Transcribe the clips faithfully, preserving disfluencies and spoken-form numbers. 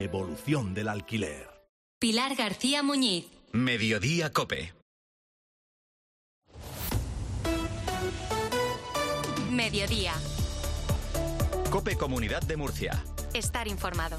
Evolución del alquiler. Pilar García Muñiz. Mediodía Cope. Mediodía. Cope Comunidad de Murcia. Estar informado.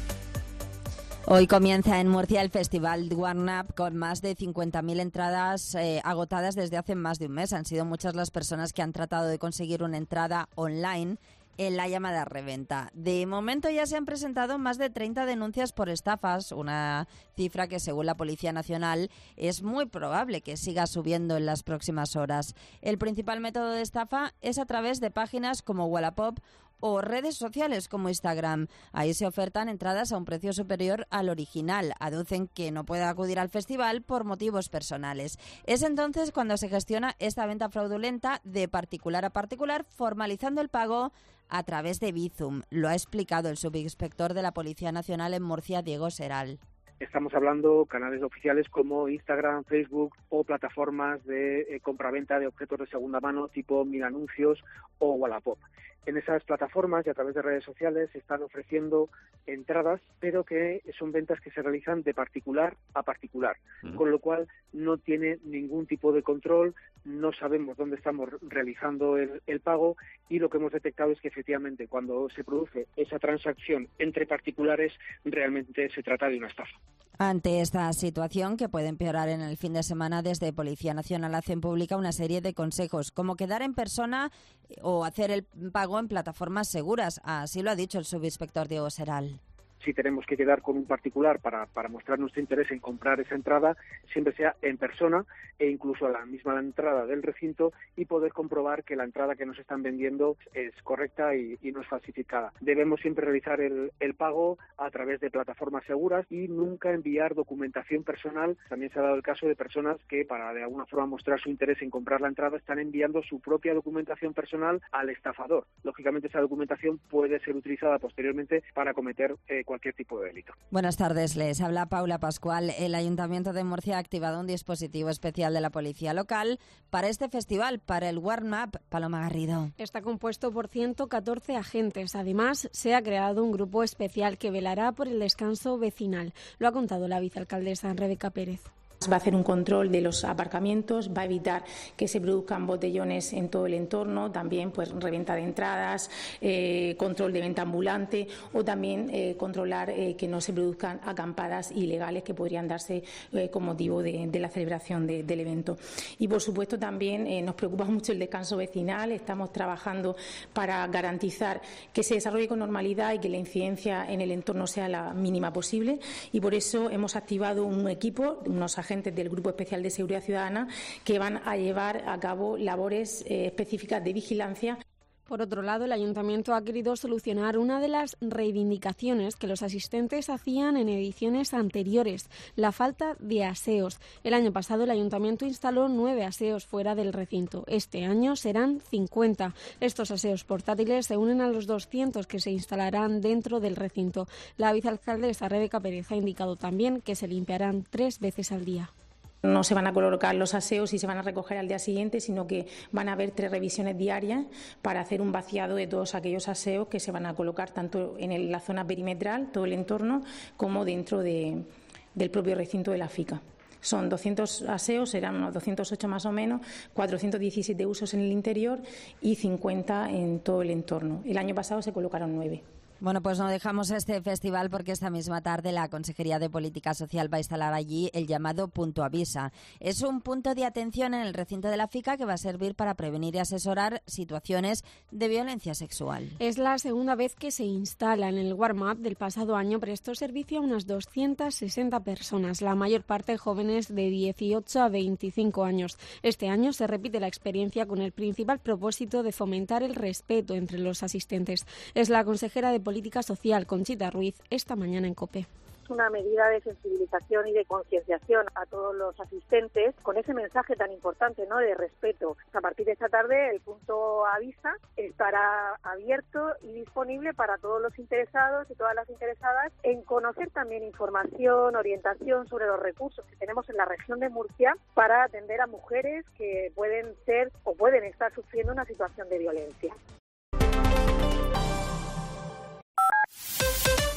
Hoy comienza en Murcia el Festival Warm Up con más de cincuenta mil entradas eh, agotadas desde hace más de un mes. Han sido muchas las personas que han tratado de conseguir una entrada online en la llamada reventa. De momento ya se han presentado más de treinta denuncias por estafas, una cifra que según la Policía Nacional es muy probable que siga subiendo en las próximas horas. El principal método de estafa es a través de páginas como Wallapop o redes sociales como Instagram. Ahí se ofertan entradas a un precio superior al original. Aducen que no puede acudir al festival por motivos personales. Es entonces cuando se gestiona esta venta fraudulenta de particular a particular, formalizando el pago a través de Bizum. Lo ha explicado el subinspector de la Policía Nacional en Murcia, Diego Seral. Estamos hablando canales oficiales como Instagram, Facebook o plataformas de eh, compraventa de objetos de segunda mano tipo Mil Anuncios o Wallapop. En esas plataformas y a través de redes sociales se están ofreciendo entradas, pero que son ventas que se realizan de particular a particular, uh-huh. con lo cual no tiene ningún tipo de control, no sabemos dónde estamos realizando el, el pago y lo que hemos detectado es que efectivamente cuando se produce esa transacción entre particulares realmente se trata de una estafa. Ante esta situación, que puede empeorar en el fin de semana, desde Policía Nacional hacen pública una serie de consejos, como quedar en persona o hacer el pago en plataformas seguras. Así lo ha dicho el subinspector Diego Seral. Si tenemos que quedar con un particular para, para mostrar nuestro interés en comprar esa entrada, siempre sea en persona e incluso a la misma entrada del recinto y poder comprobar que la entrada que nos están vendiendo es correcta y, y no es falsificada. Debemos siempre realizar el, el pago a través de plataformas seguras y nunca enviar documentación personal. También se ha dado el caso de personas que para de alguna forma mostrar su interés en comprar la entrada están enviando su propia documentación personal al estafador. Lógicamente esa documentación puede ser utilizada posteriormente para cometer eh, cualquier tipo de delito. Buenas tardes, les habla Paula Pascual. El Ayuntamiento de Murcia ha activado un dispositivo especial de la Policía Local para este festival, para el Warm Up. Paloma Garrido. Está compuesto por ciento catorce agentes. Además, se ha creado un grupo especial que velará por el descanso vecinal. Lo ha contado la vicealcaldesa Rebeca Pérez. Va a hacer un control de los aparcamientos, va a evitar que se produzcan botellones en todo el entorno, también pues reventa de entradas, eh, control de venta ambulante o también eh, controlar eh, que no se produzcan acampadas ilegales que podrían darse eh, con motivo de, de la celebración de, del evento. Y por supuesto también eh, nos preocupa mucho el descanso vecinal, estamos trabajando para garantizar que se desarrolle con normalidad y que la incidencia en el entorno sea la mínima posible y por eso hemos activado un equipo, unos agentes agentes del Grupo Especial de Seguridad Ciudadana que van a llevar a cabo labores eh, específicas de vigilancia. Por otro lado, el Ayuntamiento ha querido solucionar una de las reivindicaciones que los asistentes hacían en ediciones anteriores, la falta de aseos. El año pasado el Ayuntamiento instaló nueve aseos fuera del recinto. Este año serán cincuenta. Estos aseos portátiles se unen a los doscientos que se instalarán dentro del recinto. La vicealcaldesa Rebeca Pérez ha indicado también que se limpiarán tres veces al día. No se van a colocar los aseos y se van a recoger al día siguiente, sino que van a haber tres revisiones diarias para hacer un vaciado de todos aquellos aseos que se van a colocar tanto en el, la zona perimetral, todo el entorno, como dentro de, del propio recinto de la FICA. Son doscientos aseos, serán unos doscientos ocho más o menos, cuatrocientos diecisiete usos en el interior y cincuenta en todo el entorno. El año pasado se colocaron nueve. Bueno, pues no dejamos este festival porque esta misma tarde la Consejería de Política Social va a instalar allí el llamado Punto Avisa. Es un punto de atención en el recinto de la FICA que va a servir para prevenir y asesorar situaciones de violencia sexual. Es la segunda vez que se instala. En el Warm Up del pasado año prestó servicio a unas doscientas sesenta personas, la mayor parte jóvenes de dieciocho a veinticinco años. Este año se repite la experiencia con el principal propósito de fomentar el respeto entre los asistentes. Es la consejera de Política Social, Conchita Ruiz, esta mañana en COPE. Una medida de sensibilización y de concienciación a todos los asistentes con ese mensaje tan importante, ¿no?, de respeto. A partir de esta tarde el punto Avisa estará abierto y disponible para todos los interesados y todas las interesadas en conocer también información, orientación sobre los recursos que tenemos en la región de Murcia para atender a mujeres que pueden ser o pueden estar sufriendo una situación de violencia.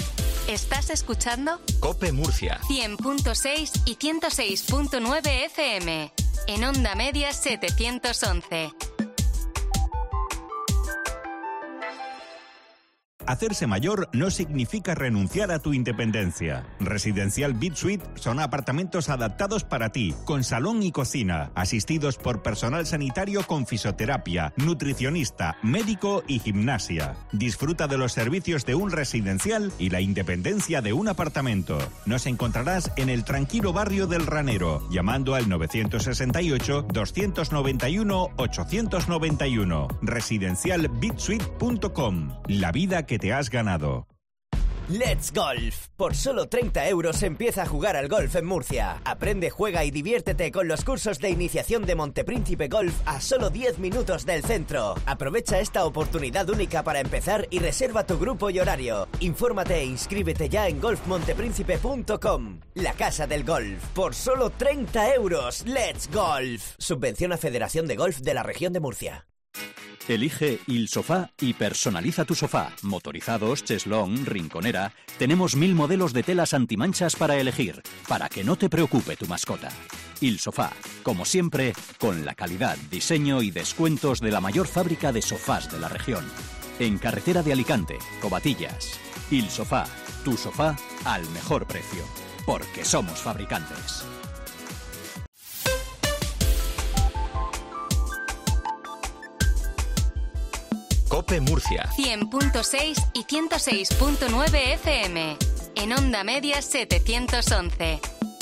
¿Estás escuchando? COPE Murcia. cien punto seis y ciento seis punto nueve F M. En onda media setecientos once. Hacerse mayor no significa renunciar a tu independencia. Residencial BitSuite son apartamentos adaptados para ti, con salón y cocina, asistidos por personal sanitario con fisioterapia, nutricionista, médico y gimnasia. Disfruta de los servicios de un residencial y la independencia de un apartamento. Nos encontrarás en el tranquilo barrio del Ranero, llamando al nueve seis ocho, dos nueve uno, ocho nueve uno. residencial bitsuite punto com. La vida que te has ganado. Let's Golf. Por solo treinta euros empieza a jugar al golf en Murcia. Aprende, juega y diviértete con los cursos de iniciación de Montepríncipe Golf a solo diez minutos del centro. Aprovecha esta oportunidad única para empezar y reserva tu grupo y horario. Infórmate e inscríbete ya en golf montepríncipe punto com. La casa del golf. Por solo treinta euros. Let's Golf. Subvención a Federación de Golf de la Región de Murcia. Elige Il Sofá y personaliza tu sofá. Motorizados, cheslón, rinconera. Tenemos mil modelos de telas antimanchas para elegir, para que no te preocupe tu mascota. Il Sofá, como siempre, con la calidad, diseño y descuentos de la mayor fábrica de sofás de la región. En carretera de Alicante, Covatillas. Il Sofá, tu sofá al mejor precio. Porque somos fabricantes. COPE Murcia. cien punto seis y ciento seis punto nueve F M. En onda media setecientos once.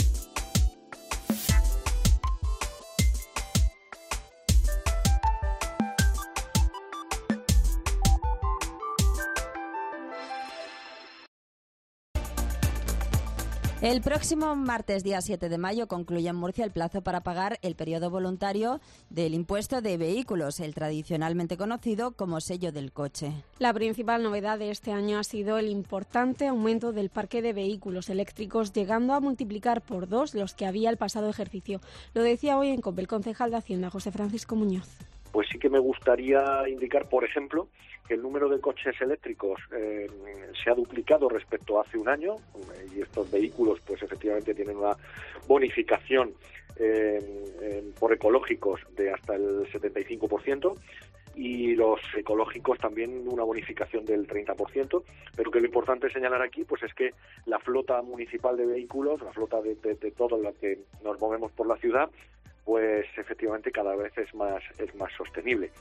El próximo martes, día siete de mayo, concluye en Murcia el plazo para pagar el periodo voluntario del impuesto de vehículos, el tradicionalmente conocido como sello del coche. La principal novedad de este año ha sido el importante aumento del parque de vehículos eléctricos, llegando a multiplicar por dos los que había el pasado ejercicio. Lo decía hoy en COPE el concejal de Hacienda, José Francisco Muñoz. Pues sí que me gustaría indicar, por ejemplo, que el número de coches eléctricos eh, se ha duplicado respecto a hace un año, y estos vehículos pues efectivamente tienen una bonificación eh, eh, por ecológicos de hasta el setenta y cinco por ciento, y los ecológicos también una bonificación del treinta por ciento, pero que lo importante señalar aquí pues es que la flota municipal de vehículos, la flota de, de, de toda la que nos movemos por la ciudad, pues efectivamente cada vez es más es más sostenible.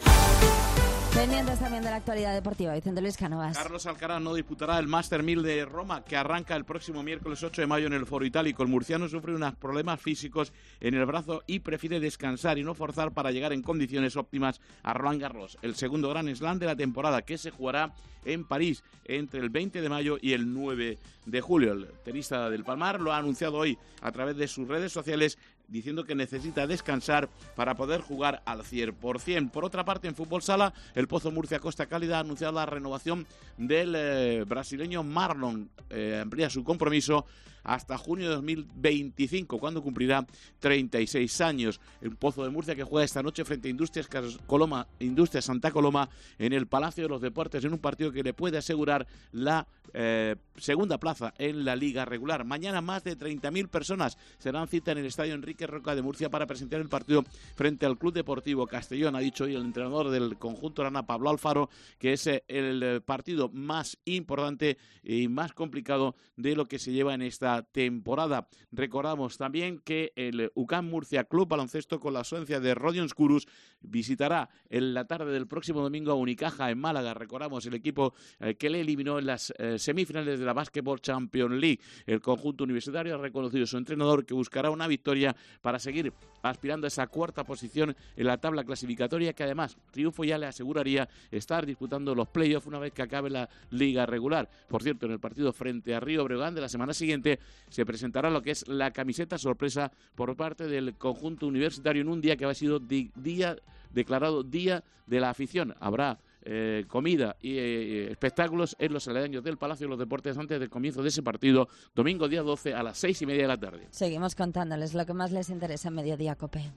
Pendientes también de la actualidad deportiva, Vicente Luis Cánovas. Carlos Alcaraz no disputará el Master mil de Roma, que arranca el próximo miércoles ocho de mayo en el Foro Itálico. El murciano sufre unos problemas físicos en el brazo y prefiere descansar y no forzar para llegar en condiciones óptimas a Roland Garros, el segundo Grand Slam de la temporada, que se jugará en París entre el veinte de mayo y el nueve de julio. El tenista del Palmar lo ha anunciado hoy a través de sus redes sociales, diciendo que necesita descansar para poder jugar al cien por ciento. Por otra parte, en fútbol sala, el Pozo Murcia Costa Cálida ha anunciado la renovación del eh, brasileño Marlon. Eh, amplía su compromiso hasta junio de dos mil veinticinco, cuando cumplirá treinta y seis años. El Pozo de Murcia, que juega esta noche frente a Industrias Coloma, Industrias Santa Coloma en el Palacio de los Deportes, en un partido que le puede asegurar la eh, segunda plaza en la Liga regular. Mañana más de treinta mil personas se dan cita en el Estadio Enrique Roca de Murcia para presentar el partido frente al Club Deportivo Castellón. Ha dicho hoy el entrenador del conjunto Arana, Pablo Alfaro, que es el partido más importante y más complicado de lo que se lleva en esta temporada. Recordamos también que el U C A M Murcia Club Baloncesto, con la ausencia de Rodion Skurus, visitará en la tarde del próximo domingo a Unicaja en Málaga. Recordamos el equipo eh, que le eliminó en las eh, semifinales de la Basketball Champions League. El conjunto universitario ha reconocido a su entrenador, que buscará una victoria para seguir aspirando a esa cuarta posición en la tabla clasificatoria, que además triunfo ya le aseguraría estar disputando los playoffs una vez que acabe la liga regular. Por cierto, en el partido frente a Río Breogán de la semana siguiente se presentará lo que es la camiseta sorpresa por parte del conjunto universitario, en un día que ha sido di- día declarado Día de la Afición. Habrá eh, comida y eh, espectáculos en los aledaños del Palacio de los Deportes antes del comienzo de ese partido, domingo día doce a las seis y media de la tarde. Seguimos contándoles lo que más les interesa en Mediodía COPE.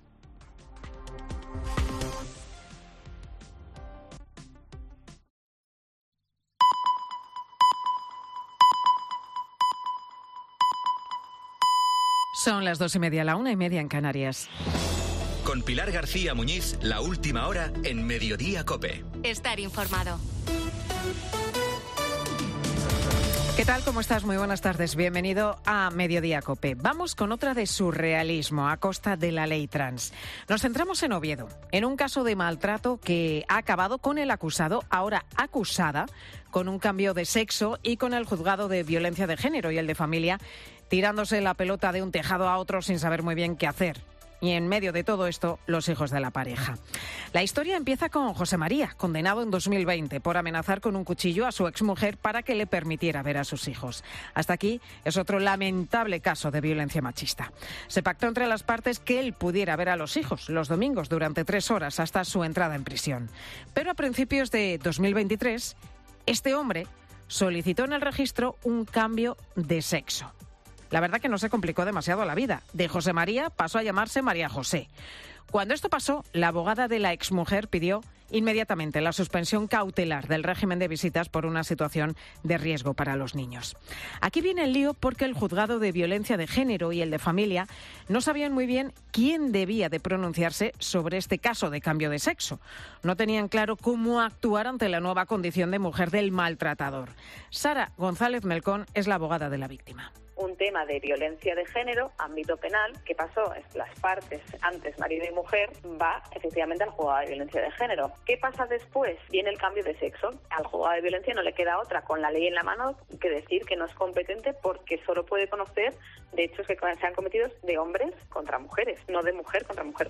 Son las dos y media, la una y media en Canarias. Con Pilar García Muñiz, la última hora en Mediodía COPE. Estar informado. ¿Qué tal? ¿Cómo estás? Muy buenas tardes. Bienvenido a Mediodía COPE. Vamos con otra de surrealismo a costa de la ley trans. Nos centramos en Oviedo, en un caso de maltrato que ha acabado con el acusado, ahora acusada, con un cambio de sexo y con el juzgado de violencia de género y el de familia tirándose la pelota de un tejado a otro sin saber muy bien qué hacer. Y en medio de todo esto, los hijos de la pareja. La historia empieza con José María, condenado en dos mil veinte por amenazar con un cuchillo a su exmujer para que le permitiera ver a sus hijos. Hasta aquí es otro lamentable caso de violencia machista. Se pactó entre las partes que él pudiera ver a los hijos los domingos durante tres horas hasta su entrada en prisión. Pero a principios de dos mil veintitrés, este hombre solicitó en el registro un cambio de sexo. La verdad que no se complicó demasiado la vida. De José María pasó a llamarse María José. Cuando esto pasó, la abogada de la exmujer pidió inmediatamente la suspensión cautelar del régimen de visitas por una situación de riesgo para los niños. Aquí viene el lío porque el juzgado de violencia de género y el de familia no sabían muy bien quién debía de pronunciarse sobre este caso de cambio de sexo. No tenían claro cómo actuar ante la nueva condición de mujer del maltratador. Sara González Melcón es la abogada de la víctima. Un tema de violencia de género, ámbito penal, que pasó, las partes, antes marido y mujer, va efectivamente al juzgado de violencia de género. ¿Qué pasa después? Viene el cambio de sexo. Al juzgado de violencia no le queda otra, con la ley en la mano, que decir que no es competente porque solo puede conocer de hechos que se han cometido de hombres contra mujeres, no de mujer contra mujer.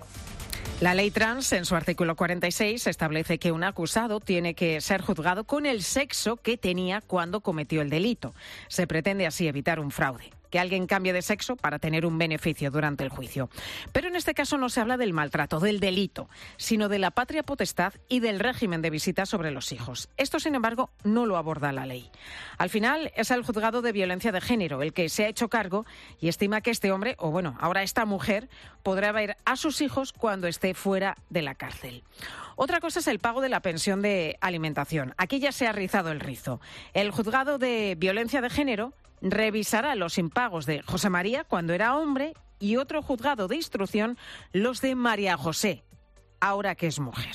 La ley trans, en su artículo cuarenta y seis, establece que un acusado tiene que ser juzgado con el sexo que tenía cuando cometió el delito. Se pretende así evitar un fraude, que alguien cambie de sexo para tener un beneficio durante el juicio. Pero en este caso no se habla del maltrato, del delito, sino de la patria potestad y del régimen de visita sobre los hijos. Esto, sin embargo, no lo aborda la ley. Al final, es el juzgado de violencia de género el que se ha hecho cargo y estima que este hombre, o bueno, ahora esta mujer, podrá ver a sus hijos cuando esté fuera de la cárcel. Otra cosa es el pago de la pensión de alimentación. Aquí ya se ha rizado el rizo. El juzgado de violencia de género revisará los impagos de José María cuando era hombre y otro juzgado de instrucción los de María José, ahora que es mujer.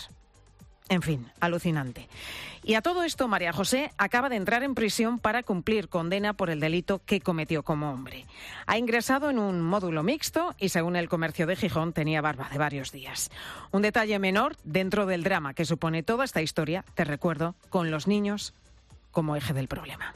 En fin, alucinante. Y a todo esto, María José acaba de entrar en prisión para cumplir condena por el delito que cometió como hombre. Ha ingresado en un módulo mixto y, según el Comercio de Gijón, tenía barba de varios días. Un detalle menor dentro del drama que supone toda esta historia, te recuerdo, con los niños como eje del problema.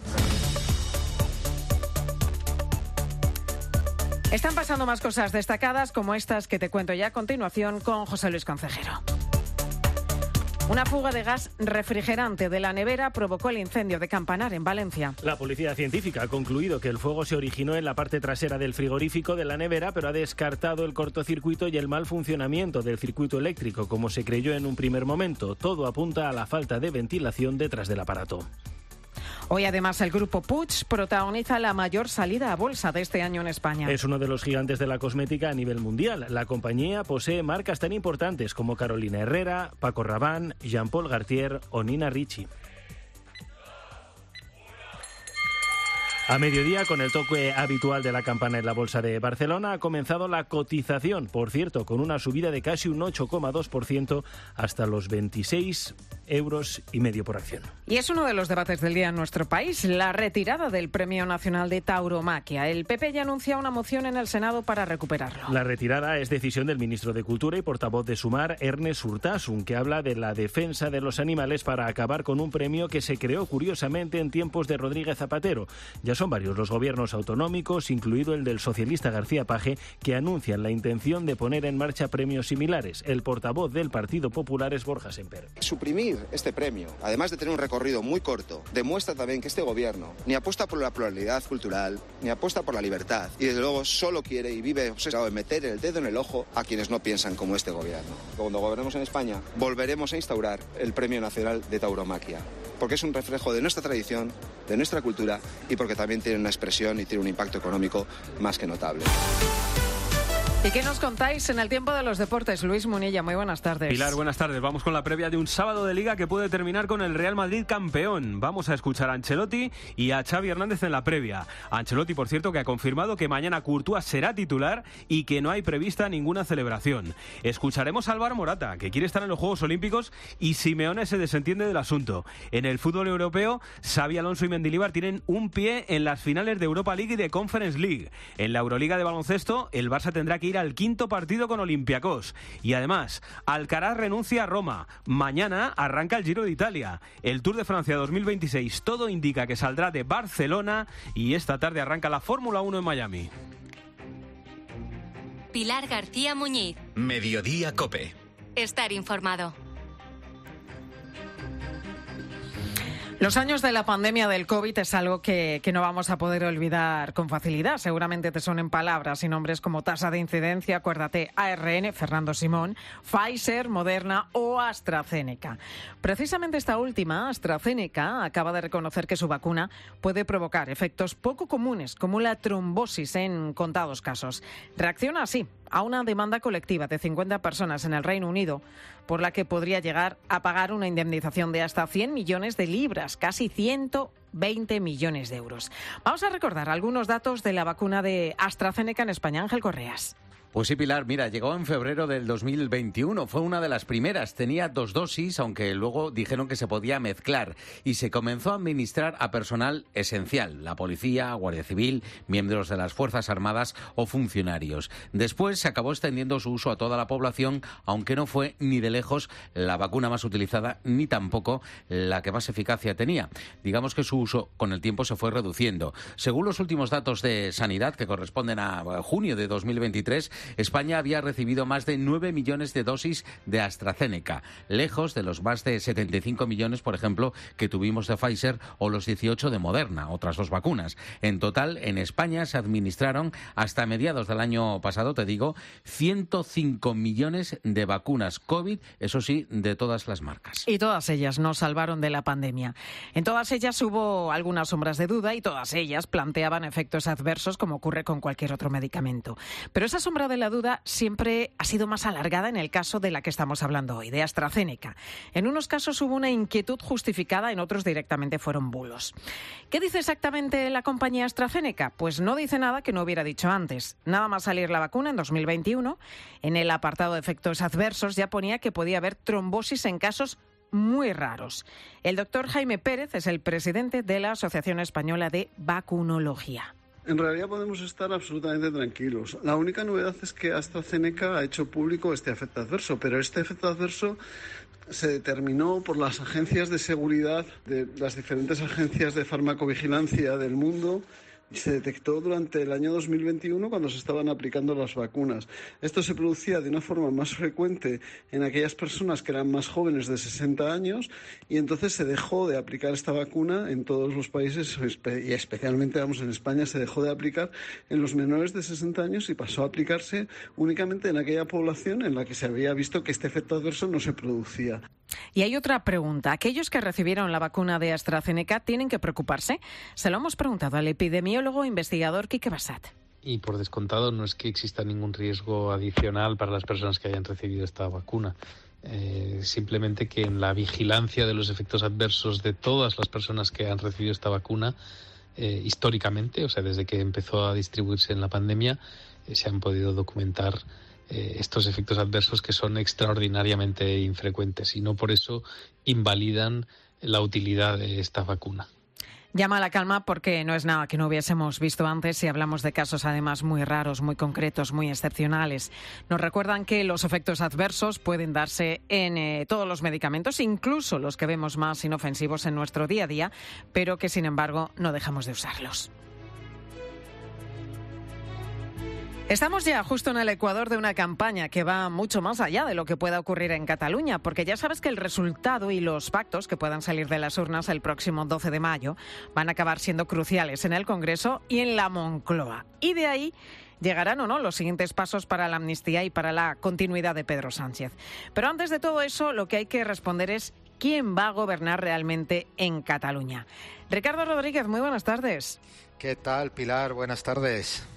Están pasando más cosas destacadas como estas que te cuento ya a continuación con José Luis Concejero. Una fuga de gas refrigerante de la nevera provocó el incendio de Campanar, en Valencia. La policía científica ha concluido que el fuego se originó en la parte trasera del frigorífico de la nevera, pero ha descartado el cortocircuito y el mal funcionamiento del circuito eléctrico, como se creyó en un primer momento. Todo apunta a la falta de ventilación detrás del aparato. Hoy, además, el grupo Puig protagoniza la mayor salida a bolsa de este año en España. Es uno de los gigantes de la cosmética a nivel mundial. La compañía posee marcas tan importantes como Carolina Herrera, Paco Rabanne, Jean-Paul Gaultier o Nina Ricci. A mediodía, con el toque habitual de la campana en la Bolsa de Barcelona, ha comenzado la cotización, por cierto, con una subida de casi un ocho coma dos por ciento hasta los veintiséis euros y medio por acción. Y es uno de los debates del día en nuestro país, la retirada del Premio Nacional de Tauromaquia. El P P ya anuncia una moción en el Senado para recuperarlo. La retirada es decisión del ministro de Cultura y portavoz de Sumar, Ernest Urtasun, que habla de la defensa de los animales para acabar con un premio que se creó curiosamente en tiempos de Rodríguez Zapatero. Ya son varios los gobiernos autonómicos, incluido el del socialista García Page, que anuncian la intención de poner en marcha premios similares. El portavoz del Partido Popular es Borja Semper. Suprimir este premio, además de tener un recorrido muy corto, demuestra también que este gobierno ni apuesta por la pluralidad cultural, ni apuesta por la libertad, y desde luego solo quiere y vive obsesado en meter el dedo en el ojo a quienes no piensan como este gobierno. Cuando gobernemos en España, volveremos a instaurar el Premio Nacional de Tauromaquia, porque es un reflejo de nuestra tradición, de nuestra cultura y porque también tiene una expresión y tiene un impacto económico más que notable. ¿Y qué nos contáis en el tiempo de los deportes? Luis Munilla, muy buenas tardes. Pilar, buenas tardes. Vamos con la previa de un sábado de Liga que puede terminar con el Real Madrid campeón. Vamos a escuchar a Ancelotti y a Xavi Hernández en la previa. Ancelotti, por cierto, que ha confirmado que mañana Courtois será titular y que no hay prevista ninguna celebración. Escucharemos a Álvaro Morata, que quiere estar en los Juegos Olímpicos, y Simeone se desentiende del asunto. En el fútbol europeo, Xabi Alonso y Mendilibar tienen un pie en las finales de Europa League y de Conference League. En la Euroliga de baloncesto, el Barça tendrá que ir al quinto partido con Olympiacos. Y además, Alcaraz renuncia a Roma. Mañana arranca el Giro de Italia. El Tour de Francia dos mil veintiséis, todo indica que saldrá de Barcelona, y esta tarde arranca la Fórmula uno en Miami. Pilar García Muñiz. Mediodía COPE. Estar informado. Los años de la pandemia del COVID es algo que, que no vamos a poder olvidar con facilidad. Seguramente te sonen palabras y nombres como tasa de incidencia, acuérdate, A R N, Fernando Simón, Pfizer, Moderna o AstraZeneca. Precisamente esta última, AstraZeneca, acaba de reconocer que su vacuna puede provocar efectos poco comunes, como la trombosis en contados casos. Reacciona así a una demanda colectiva de cincuenta personas en el Reino Unido, por la que podría llegar a pagar una indemnización de hasta cien millones de libras, casi ciento veinte millones de euros. Vamos a recordar algunos datos de la vacuna de AstraZeneca en España. Ángel Correas. Pues sí, Pilar, mira, llegó en febrero del dos mil veintiuno, fue una de las primeras, tenía dos dosis, aunque luego dijeron que se podía mezclar, y se comenzó a administrar a personal esencial, la policía, Guardia Civil, miembros de las Fuerzas Armadas o funcionarios. Después se acabó extendiendo su uso a toda la población, aunque no fue ni de lejos la vacuna más utilizada, ni tampoco la que más eficacia tenía. Digamos que su uso con el tiempo se fue reduciendo. Según los últimos datos de Sanidad, que corresponden a junio de dos mil veintitrés, España había recibido más de nueve millones de dosis de AstraZeneca, lejos de los más de setenta y cinco millones, por ejemplo, que tuvimos de Pfizer o los dieciocho de Moderna, otras dos vacunas. En total, en España se administraron hasta mediados del año pasado, te digo, ciento cinco millones de vacunas COVID, eso sí, de todas las marcas. Y todas ellas nos salvaron de la pandemia. En todas ellas hubo algunas sombras de duda y todas ellas planteaban efectos adversos, como ocurre con cualquier otro medicamento. Pero esa sombra de la duda siempre ha sido más alargada en el caso de la que estamos hablando hoy, de AstraZeneca. En unos casos hubo una inquietud justificada, en otros directamente fueron bulos. ¿Qué dice exactamente la compañía AstraZeneca? Pues no dice nada que no hubiera dicho antes. Nada más salir la vacuna en dos mil veintiuno, en el apartado de efectos adversos ya ponía que podía haber trombosis en casos muy raros. El doctor Jaime Pérez es el presidente de la Asociación Española de Vacunología. En realidad podemos estar absolutamente tranquilos. La única novedad es que AstraZeneca ha hecho público este efecto adverso, pero este efecto adverso se determinó por las agencias de seguridad de las diferentes agencias de farmacovigilancia del mundo y se detectó durante el año dos mil veintiuno cuando se estaban aplicando las vacunas. Esto se producía de una forma más frecuente en aquellas personas que eran más jóvenes de sesenta años y entonces se dejó de aplicar esta vacuna en todos los países y especialmente, vamos, en España se dejó de aplicar en los menores de sesenta años y pasó a aplicarse únicamente en aquella población en la que se había visto que este efecto adverso no se producía. Y hay otra pregunta. ¿Aquellos que recibieron la vacuna de AstraZeneca tienen que preocuparse? Se lo hemos preguntado al epidemiólogo investigador Quique Bassat. Y por descontado no es que exista ningún riesgo adicional para las personas que hayan recibido esta vacuna. Eh, simplemente que en la vigilancia de los efectos adversos de todas las personas que han recibido esta vacuna, eh, históricamente, o sea, desde que empezó a distribuirse en la pandemia, eh, se han podido documentar estos efectos adversos que son extraordinariamente infrecuentes y no por eso invalidan la utilidad de esta vacuna. Llama a la calma porque no es nada que no hubiésemos visto antes y hablamos de casos además muy raros, muy concretos, muy excepcionales. Nos recuerdan que los efectos adversos pueden darse en eh, todos los medicamentos, incluso los que vemos más inofensivos en nuestro día a día, pero que sin embargo no dejamos de usarlos. Estamos ya justo en el ecuador de una campaña que va mucho más allá de lo que pueda ocurrir en Cataluña, porque ya sabes que el resultado y los pactos que puedan salir de las urnas el próximo doce de mayo van a acabar siendo cruciales en el Congreso y en la Moncloa. Y de ahí llegarán o no los siguientes pasos para la amnistía y para la continuidad de Pedro Sánchez. Pero antes de todo eso, lo que hay que responder es quién va a gobernar realmente en Cataluña. Ricardo Rodríguez, muy buenas tardes. ¿Qué tal, Pilar? Buenas tardes.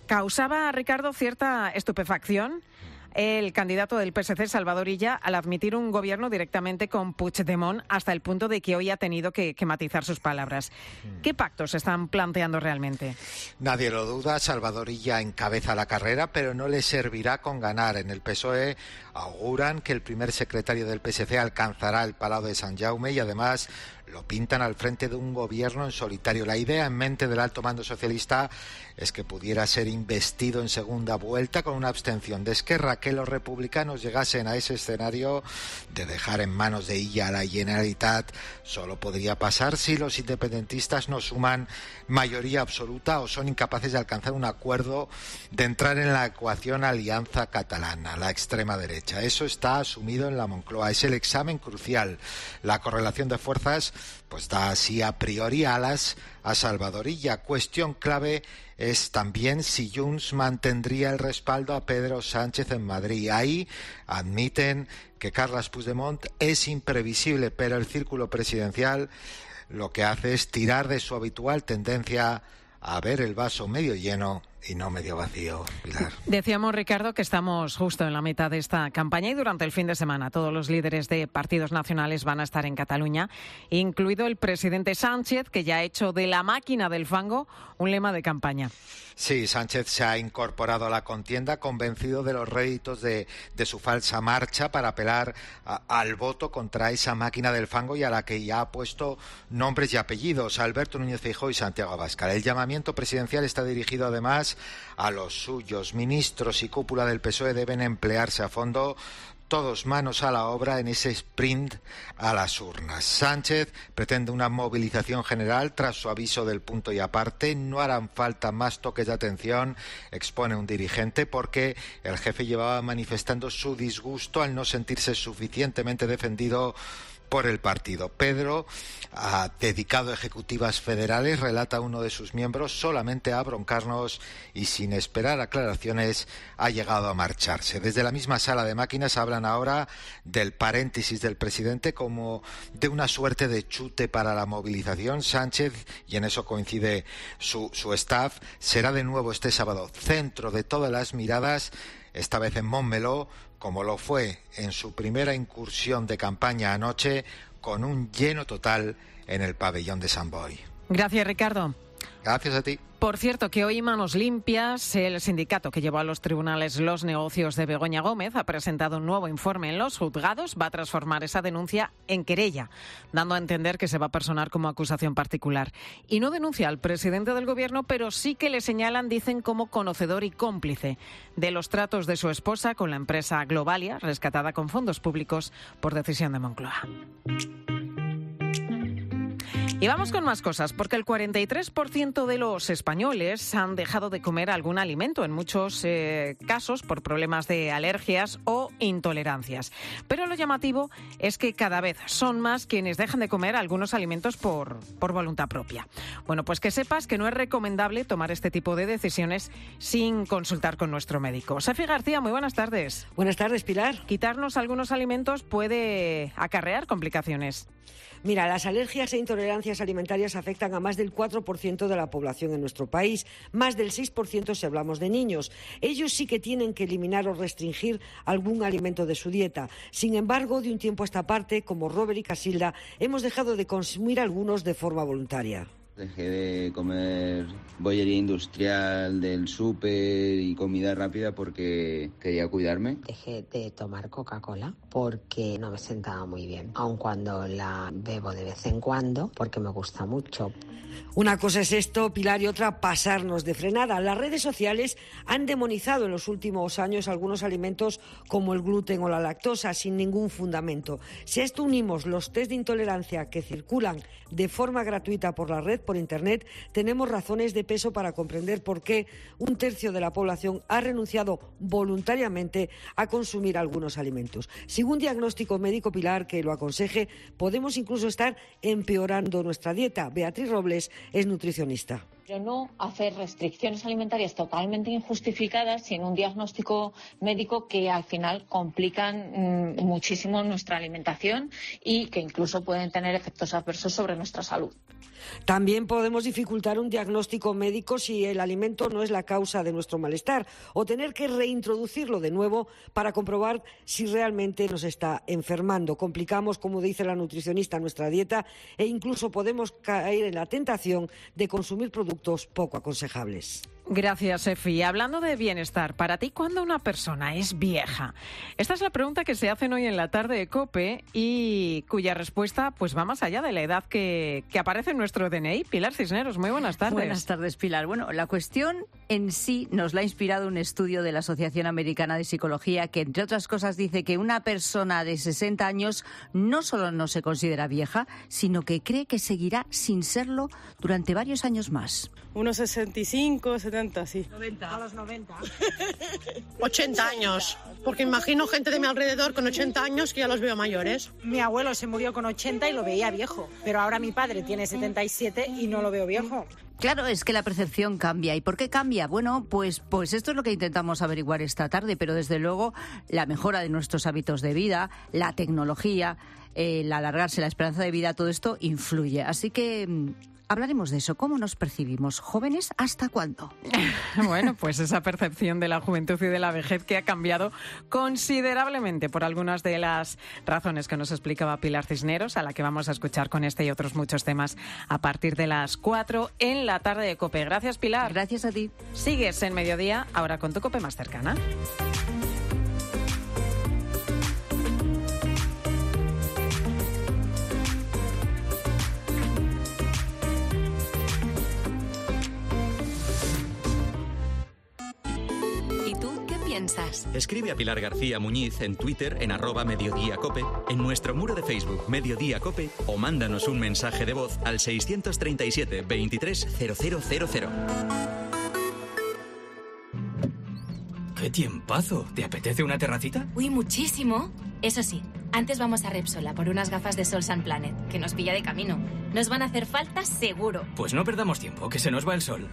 Causaba, Ricardo, cierta estupefacción el candidato del P S C, Salvador Illa, al admitir un gobierno directamente con Puigdemont, hasta el punto de que hoy ha tenido que, que matizar sus palabras. ¿Qué pactos se están planteando realmente? Nadie lo duda, Salvador Illa encabeza la carrera, pero no le servirá con ganar. En el P S O E auguran que el primer secretario del P S C alcanzará el Palau de Sant Jaume y además lo pintan al frente de un gobierno en solitario. La idea en mente del alto mando socialista es que pudiera ser investido en segunda vuelta con una abstención de Esquerra. Que los republicanos llegasen a ese escenario de dejar en manos de Illa a la Generalitat solo podría pasar si los independentistas no suman mayoría absoluta o son incapaces de alcanzar un acuerdo de entrar en la ecuación alianza catalana, la extrema derecha. Eso está asumido en la Moncloa. Es el examen crucial. La correlación de fuerzas pues da así a priori alas a Salvador Illa. Cuestión clave es también si Junts mantendría el respaldo a Pedro Sánchez en Madrid. Ahí admiten que Carles Puigdemont es imprevisible, pero el círculo presidencial lo que hace es tirar de su habitual tendencia a ver el vaso medio lleno y no medio vacío, Pilar. Decíamos, Ricardo, que estamos justo en la mitad de esta campaña y durante el fin de semana todos los líderes de partidos nacionales van a estar en Cataluña, incluido el presidente Sánchez, que ya ha hecho de la máquina del fango un lema de campaña. Sí, Sánchez se ha incorporado a la contienda convencido de los réditos de, de su falsa marcha para apelar a, al voto contra esa máquina del fango y a la que ya ha puesto nombres y apellidos, Alberto Núñez Feijóo y Santiago Abascal. El llamamiento presidencial está dirigido además a los suyos. Ministros y cúpula del P S O E deben emplearse a fondo, todos manos a la obra en ese sprint a las urnas. Sánchez pretende una movilización general tras su aviso del punto y aparte. No harán falta más toques de atención, expone un dirigente, porque el jefe llevaba manifestando su disgusto al no sentirse suficientemente defendido por el partido. Pedro ha dedicado ejecutivas federales, relata uno de sus miembros, solamente a broncarnos y sin esperar aclaraciones ha llegado a marcharse. Desde la misma sala de máquinas hablan ahora del paréntesis del presidente como de una suerte de chute para la movilización. Sánchez, y en eso coincide su, su staff, será de nuevo este sábado centro de todas las miradas, esta vez en Montmeló, como lo fue en su primera incursión de campaña anoche, con un lleno total en el pabellón de Sant Boi. Gracias, Ricardo. Gracias a ti. Por cierto, que hoy Manos Limpias, el sindicato que llevó a los tribunales los negocios de Begoña Gómez, ha presentado un nuevo informe en los juzgados. Va a transformar esa denuncia en querella, dando a entender que se va a personar como acusación particular. Y no denuncia al presidente del gobierno, pero sí que le señalan, dicen, como conocedor y cómplice de los tratos de su esposa con la empresa Globalia, rescatada con fondos públicos por decisión de Moncloa. Y vamos con más cosas, porque el cuarenta y tres por ciento de los españoles han dejado de comer algún alimento, en muchos eh, casos por problemas de alergias o intolerancias. Pero lo llamativo es que cada vez son más quienes dejan de comer algunos alimentos por, por voluntad propia. Bueno, pues que sepas que no es recomendable tomar este tipo de decisiones sin consultar con nuestro médico. Sofía García, muy buenas tardes. Buenas tardes, Pilar. Quitarnos algunos alimentos puede acarrear complicaciones. Mira, las alergias e intolerancias alimentarias afectan a más del cuatro por ciento de la población en nuestro país, más del seis por ciento si hablamos de niños. Ellos sí que tienen que eliminar o restringir algún alimento de su dieta. Sin embargo, de un tiempo a esta parte, como Robert y Casilda, hemos dejado de consumir algunos de forma voluntaria. Dejé de comer bollería industrial del súper y comida rápida porque quería cuidarme. Dejé de tomar Coca-Cola porque no me sentaba muy bien, aun cuando la bebo de vez en cuando porque me gusta mucho. Una cosa es esto, Pilar, y otra pasarnos de frenada. Las redes sociales han demonizado en los últimos años algunos alimentos como el gluten o la lactosa sin ningún fundamento. Si a esto unimos los test de intolerancia que circulan de forma gratuita por la red, por Internet, tenemos razones de peso para comprender por qué un tercio de la población ha renunciado voluntariamente a consumir algunos alimentos. Sin un diagnóstico médico, Pilar, que lo aconseje, podemos incluso estar empeorando nuestra dieta. Beatriz Robles es nutricionista. Pero no hacer restricciones alimentarias totalmente injustificadas sin un diagnóstico médico que al final complican mmm, muchísimo nuestra alimentación y que incluso pueden tener efectos adversos sobre nuestra salud. También podemos dificultar un diagnóstico médico si el alimento no es la causa de nuestro malestar o tener que reintroducirlo de nuevo para comprobar si realmente nos está enfermando. Complicamos, como dice la nutricionista, nuestra dieta e incluso podemos caer en la tentación de consumir productos poco aconsejables. Gracias, Efi. Hablando de bienestar, para ti, ¿cuándo una persona es vieja? Esta es la pregunta que se hacen hoy en la tarde de COPE y cuya respuesta pues va más allá de la edad que, que aparece en nuestro D N I. Pilar Cisneros, muy buenas tardes. Buenas tardes, Pilar. Bueno, la cuestión en sí nos la ha inspirado un estudio de la Asociación Americana de Psicología que, entre otras cosas, dice que una persona de sesenta años no solo no se considera vieja, sino que cree que seguirá sin serlo durante varios años más. Unos sesenta y cinco, setenta, sí. noventa. A los noventa. ochenta años. Porque imagino gente de mi alrededor con ochenta años que ya los veo mayores. Mi abuelo se murió con ochenta y lo veía viejo. Pero ahora mi padre tiene setenta y siete y no lo veo viejo. Claro, es que la percepción cambia. ¿Y por qué cambia? Bueno, pues, pues esto es lo que intentamos averiguar esta tarde, pero desde luego la mejora de nuestros hábitos de vida, la tecnología, el alargarse la esperanza de vida, todo esto influye. Así que hablaremos de eso. ¿Cómo nos percibimos? ¿Jóvenes hasta cuándo? Bueno, pues esa percepción de la juventud y de la vejez que ha cambiado considerablemente por algunas de las razones que nos explicaba Pilar Cisneros, a la que vamos a escuchar con este y otros muchos temas a partir de las cuatro en la tarde de COPE. Gracias, Pilar. Gracias a ti. Sigues en Mediodía, ahora con tu COPE más cercana. Escribe a Pilar García Muñiz en Twitter en arroba Mediodía Cope, en nuestro muro de Facebook Mediodía Cope o mándanos un mensaje de voz al seiscientos treinta y siete, veintitrés, cero cero cero cero. ¡Qué tiempazo! ¿Te apetece una terracita? Uy, muchísimo. Eso sí, antes vamos a Repsol a por unas gafas de Sol Sun Planet, que nos pilla de camino. Nos van a hacer falta seguro. Pues no perdamos tiempo, que se nos va el sol.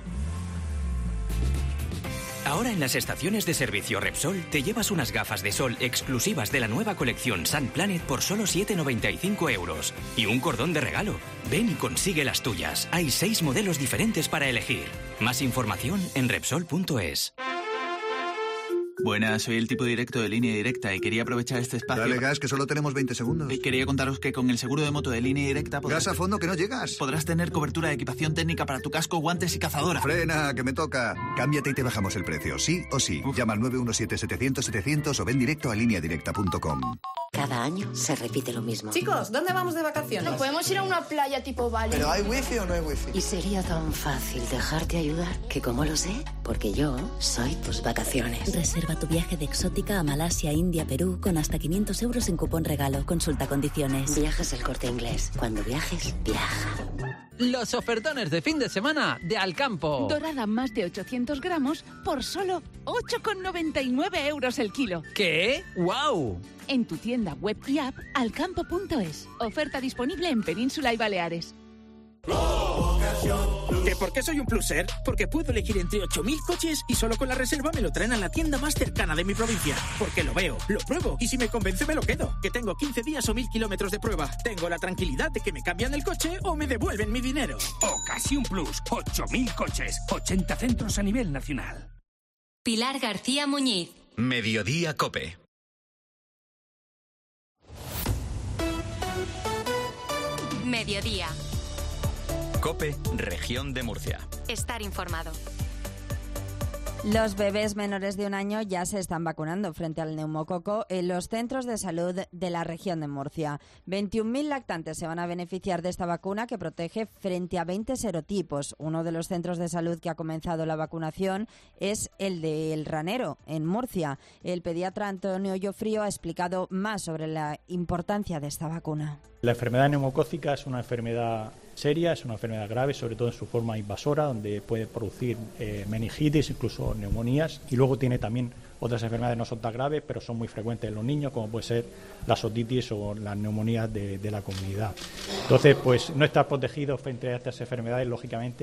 Ahora en las estaciones de servicio Repsol te llevas unas gafas de sol exclusivas de la nueva colección Sun Planet por solo siete noventa y cinco euros. Y un cordón de regalo. Ven y consigue las tuyas. Hay seis modelos diferentes para elegir. Más información en Repsol punto es. Buenas, soy el tipo directo de Línea Directa y quería aprovechar este espacio... Dale gas, que solo tenemos veinte segundos. Y quería contaros que con el seguro de moto de Línea Directa... Podrás... Gas a fondo, que no llegas. Podrás tener cobertura de equipación técnica para tu casco, guantes y cazadora. Frena, que me toca. Cámbiate y te bajamos el precio, sí o sí. Uf. Llama al nueve uno siete, setecientos, setecientos o ven directo a línea directa punto com. Cada año se repite lo mismo. Chicos, ¿dónde vamos de vacaciones? No, podemos ir a una playa tipo Bali. ¿Pero hay wifi o no hay wifi? Y sería tan fácil dejarte ayudar que, como lo sé, porque yo soy tus vacaciones. Reserva tu viaje de exótica a Malasia, India, Perú con hasta quinientos euros en cupón regalo. Consulta condiciones. Viajes El Corte Inglés. Cuando viajes, viaja. Los ofertones de fin de semana de Alcampo. Dorada más de ochocientos gramos por solo ocho con noventa y nueve euros el kilo. ¿Qué? ¡Guau! En tu tienda web y app alcampo punto es. Oferta disponible en Península y Baleares. ¿Que por qué soy un pluser? Porque puedo elegir entre ocho mil coches y solo con la reserva me lo traen a la tienda más cercana de mi provincia. Porque lo veo, lo pruebo y si me convence me lo quedo. Que tengo quince días o mil kilómetros de prueba. Tengo la tranquilidad de que me cambian el coche o me devuelven mi dinero. Ocasión Plus, ocho mil coches, ochenta centros a nivel nacional. Pilar García Muñiz. Mediodía Cope. Mediodía. Cope, región de Murcia. Estar informado. Los bebés menores de un año ya se están vacunando frente al neumococo en los centros de salud de la región de Murcia. veintiún mil lactantes se van a beneficiar de esta vacuna que protege frente a veinte serotipos. Uno de los centros de salud que ha comenzado la vacunación es el de El Ranero, en Murcia. El pediatra Antonio Llofrío ha explicado más sobre la importancia de esta vacuna. La enfermedad neumocócica es una enfermedad seria, es una enfermedad grave, sobre todo en su forma invasora, donde puede producir eh, meningitis, incluso neumonías, y luego tiene también otras enfermedades no son tan graves, pero son muy frecuentes en los niños, como puede ser las otitis o las neumonías de, de la comunidad. Entonces, pues no estar protegidos frente a estas enfermedades, lógicamente,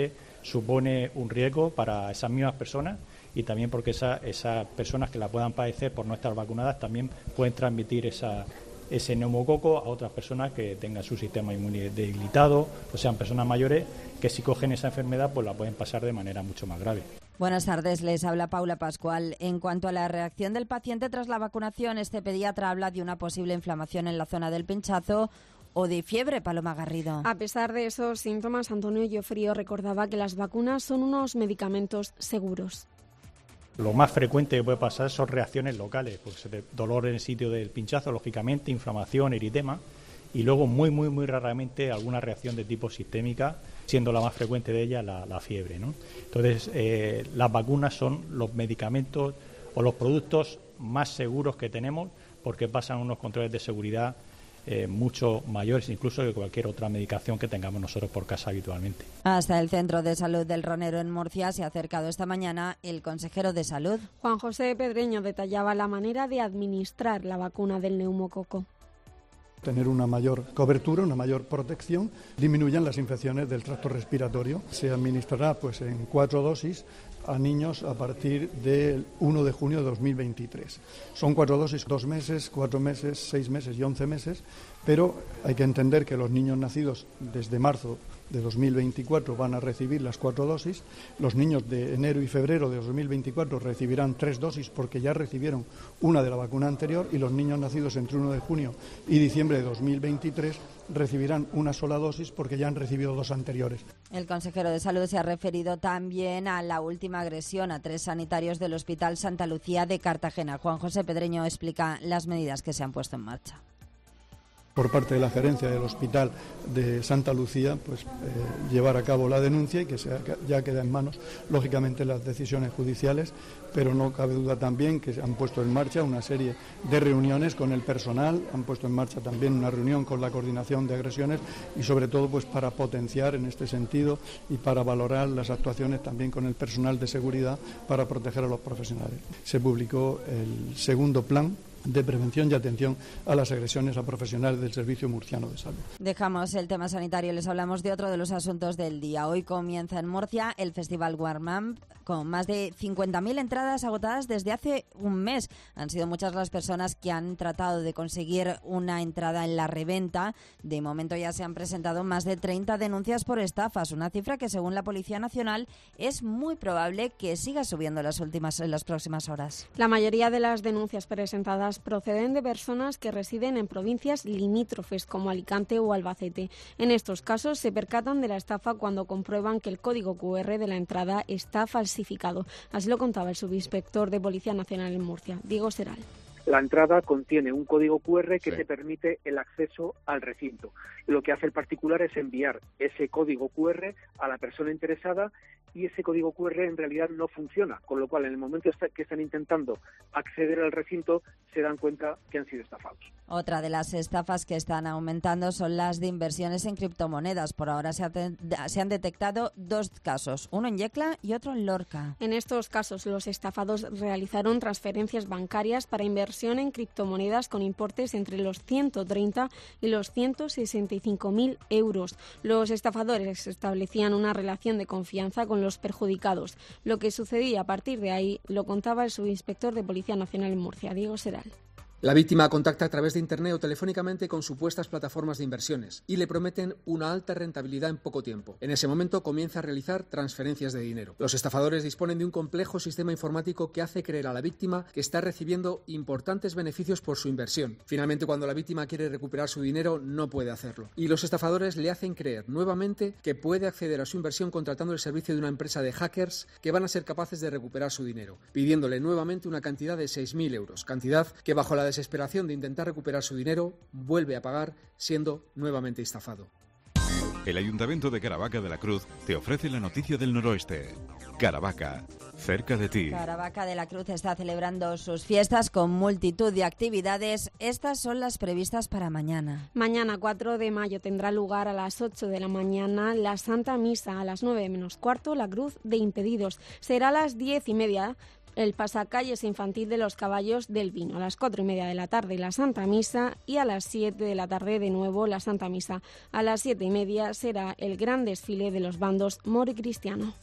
supone un riesgo para esas mismas personas y también porque esa, esas personas que la puedan padecer por no estar vacunadas también pueden transmitir esa, ese neumococo a otras personas que tengan su sistema inmune debilitado, o sean personas mayores que si cogen esa enfermedad pues la pueden pasar de manera mucho más grave. Buenas tardes, les habla Paula Pascual. En cuanto a la reacción del paciente tras la vacunación, este pediatra habla de una posible inflamación en la zona del pinchazo o de fiebre, Paloma Garrido. A pesar de esos síntomas, Antonio Llofrío recordaba que las vacunas son unos medicamentos seguros. Lo más frecuente que puede pasar son reacciones locales, pues dolor en el sitio del pinchazo, lógicamente, inflamación, eritema, y luego muy, muy, muy raramente alguna reacción de tipo sistémica, siendo la más frecuente de ellas la, la fiebre, ¿no? Entonces, eh, las vacunas son los medicamentos o los productos más seguros que tenemos porque pasan unos controles de seguridad Eh, mucho mayores incluso que cualquier otra medicación que tengamos nosotros por casa habitualmente. Hasta el Centro de Salud del Ronero en Murcia se ha acercado esta mañana el consejero de Salud. Juan José Pedreño detallaba la manera de administrar la vacuna del neumococo. Tener una mayor cobertura, una mayor protección, disminuyan las infecciones del tracto respiratorio. Se administrará pues en cuatro dosis a niños a partir del uno de junio de dos mil veintitrés. Son cuatro dosis, dos meses, cuatro meses, seis meses y once meses, pero hay que entender que los niños nacidos desde marzo de dos mil veinticuatro van a recibir las cuatro dosis, los niños de enero y febrero de dos mil veinticuatro recibirán tres dosis porque ya recibieron una de la vacuna anterior y los niños nacidos entre uno de junio y diciembre de dos mil veintitrés recibirán una sola dosis porque ya han recibido dos anteriores. El consejero de Salud se ha referido también a la última agresión a tres sanitarios del Hospital Santa Lucía de Cartagena. Juan José Pedreño explica las medidas que se han puesto en marcha. Por parte de la gerencia del Hospital de Santa Lucía, pues eh, llevar a cabo la denuncia y que sea, ya queda en manos, lógicamente, las decisiones judiciales, pero no cabe duda también que han puesto en marcha una serie de reuniones con el personal, han puesto en marcha también una reunión con la coordinación de agresiones y sobre todo pues para potenciar en este sentido y para valorar las actuaciones también con el personal de seguridad para proteger a los profesionales. Se publicó el segundo plan de prevención y atención a las agresiones a profesionales del Servicio Murciano de Salud. Dejamos el tema sanitario y les hablamos de otro de los asuntos del día. Hoy comienza en Murcia el Festival Warm Up con más de cincuenta mil entradas agotadas desde hace un mes. Han sido muchas las personas que han tratado de conseguir una entrada en la reventa. De momento ya se han presentado más de treinta denuncias por estafas, una cifra que según la Policía Nacional es muy probable que siga subiendo en las últimas, en las próximas horas. La mayoría de las denuncias presentadas proceden de personas que residen en provincias limítrofes como Alicante o Albacete. En estos casos se percatan de la estafa cuando comprueban que el código cu erre de la entrada está falsificado. Así lo contaba el subinspector de Policía Nacional en Murcia, Diego Seral. La entrada contiene un código cu erre que sí. te permite el acceso al recinto. Lo que hace el particular es enviar ese código cu erre a la persona interesada y ese código cu erre en realidad no funciona, con lo cual en el momento que están intentando acceder al recinto se dan cuenta que han sido estafados. Otra de las estafas que están aumentando son las de inversiones en criptomonedas. Por ahora se, ha se han detectado dos casos, uno en Yecla y otro en Lorca. En estos casos los estafados realizaron transferencias bancarias para inversión en criptomonedas con importes entre los ciento treinta y los ciento sesenta y cinco mil euros. Los estafadores establecían una relación de confianza con los perjudicados. Lo que sucedía a partir de ahí lo contaba el subinspector de Policía Nacional en Murcia, Diego Seral. La víctima contacta a través de Internet o telefónicamente con supuestas plataformas de inversiones y le prometen una alta rentabilidad en poco tiempo. En ese momento comienza a realizar transferencias de dinero. Los estafadores disponen de un complejo sistema informático que hace creer a la víctima que está recibiendo importantes beneficios por su inversión. Finalmente, cuando la víctima quiere recuperar su dinero, no puede hacerlo. Y los estafadores le hacen creer nuevamente que puede acceder a su inversión contratando el servicio de una empresa de hackers que van a ser capaces de recuperar su dinero, pidiéndole nuevamente una cantidad de seis mil euros, cantidad que bajo la desesperación de intentar recuperar su dinero, vuelve a pagar siendo nuevamente estafado. El Ayuntamiento de Caravaca de la Cruz te ofrece la noticia del noroeste. Caravaca, cerca de ti. Caravaca de la Cruz está celebrando sus fiestas con multitud de actividades. Estas son las previstas para mañana. Mañana, cuatro de mayo, tendrá lugar a las ocho de la mañana la Santa Misa. A las nueve menos cuarto, la Cruz de Impedidos. Será a las diez y media el pasacalles infantil de los caballos del Vino. A las cuatro y media de la tarde la Santa Misa y a las siete de la tarde de nuevo la Santa Misa. A las siete y media será el gran desfile de los bandos moro y cristiano.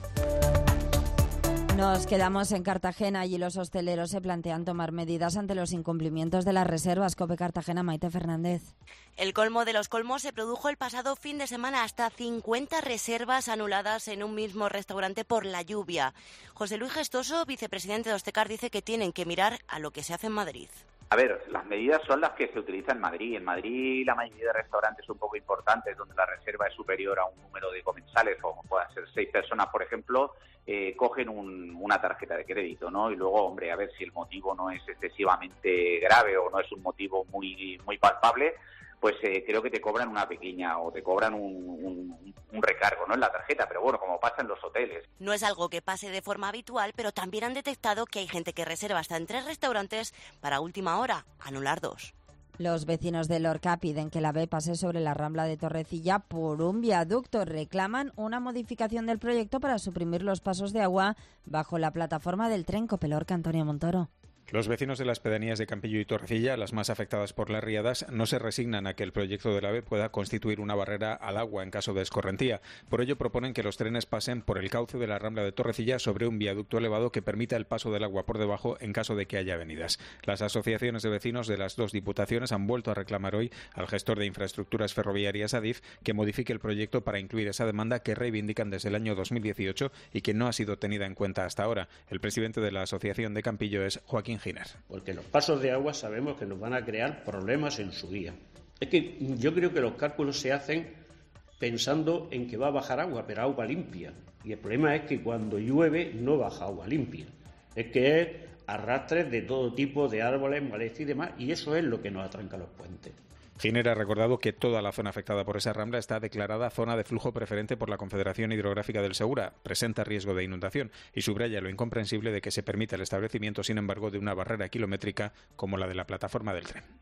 Nos quedamos en Cartagena. Allí los hosteleros se plantean tomar medidas ante los incumplimientos de las reservas. COPE Cartagena, Maite Fernández. El colmo de los colmos se produjo el pasado fin de semana. Hasta cincuenta reservas anuladas en un mismo restaurante por la lluvia. José Luis Gestoso, vicepresidente de Ostecar, dice que tienen que mirar a lo que se hace en Madrid. A ver, las medidas son las que se utilizan en Madrid. En Madrid la mayoría de restaurantes un poco importantes, donde la reserva es superior a un número de comensales, o puedan ser seis personas, por ejemplo, eh, cogen un, una tarjeta de crédito, ¿no? Y luego, hombre, a ver si el motivo no es excesivamente grave o no es un motivo muy muy palpable, pues eh, creo que te cobran una pequeña o te cobran un, un, un recargo, ¿no?, en la tarjeta, pero bueno, como pasa en los hoteles. No es algo que pase de forma habitual, pero también han detectado que hay gente que reserva hasta en tres restaurantes para última hora, anular dos. Los vecinos de Lorca piden que la A V E pase sobre la Rambla de Torrecilla por un viaducto. Reclaman una modificación del proyecto para suprimir los pasos de agua bajo la plataforma del tren. COPE Lorca, Antonio Montoro. Los vecinos de las pedanías de Campillo y Torrecilla, las más afectadas por las riadas, no se resignan a que el proyecto del A V E pueda constituir una barrera al agua en caso de escorrentía. Por ello proponen que los trenes pasen por el cauce de la Rambla de Torrecilla sobre un viaducto elevado que permita el paso del agua por debajo en caso de que haya avenidas. Las asociaciones de vecinos de las dos diputaciones han vuelto a reclamar hoy al gestor de infraestructuras ferroviarias Adif que modifique el proyecto para incluir esa demanda que reivindican desde el año dos mil dieciocho y que no ha sido tenida en cuenta hasta ahora. El presidente de la asociación de Campillo es Joaquín Giner. Porque los pasos de agua sabemos que nos van a crear problemas en su día. Es que yo creo que los cálculos se hacen pensando en que va a bajar agua, pero agua limpia. Y el problema es que cuando llueve no baja agua limpia. Es que es arrastres de todo tipo de árboles, maleza y demás, y eso es lo que nos atranca los puentes. Giner ha recordado que toda la zona afectada por esa rambla está declarada zona de flujo preferente por la Confederación Hidrográfica del Segura, presenta riesgo de inundación y subraya lo incomprensible de que se permita el establecimiento, sin embargo, de una barrera kilométrica como la de la plataforma del tren.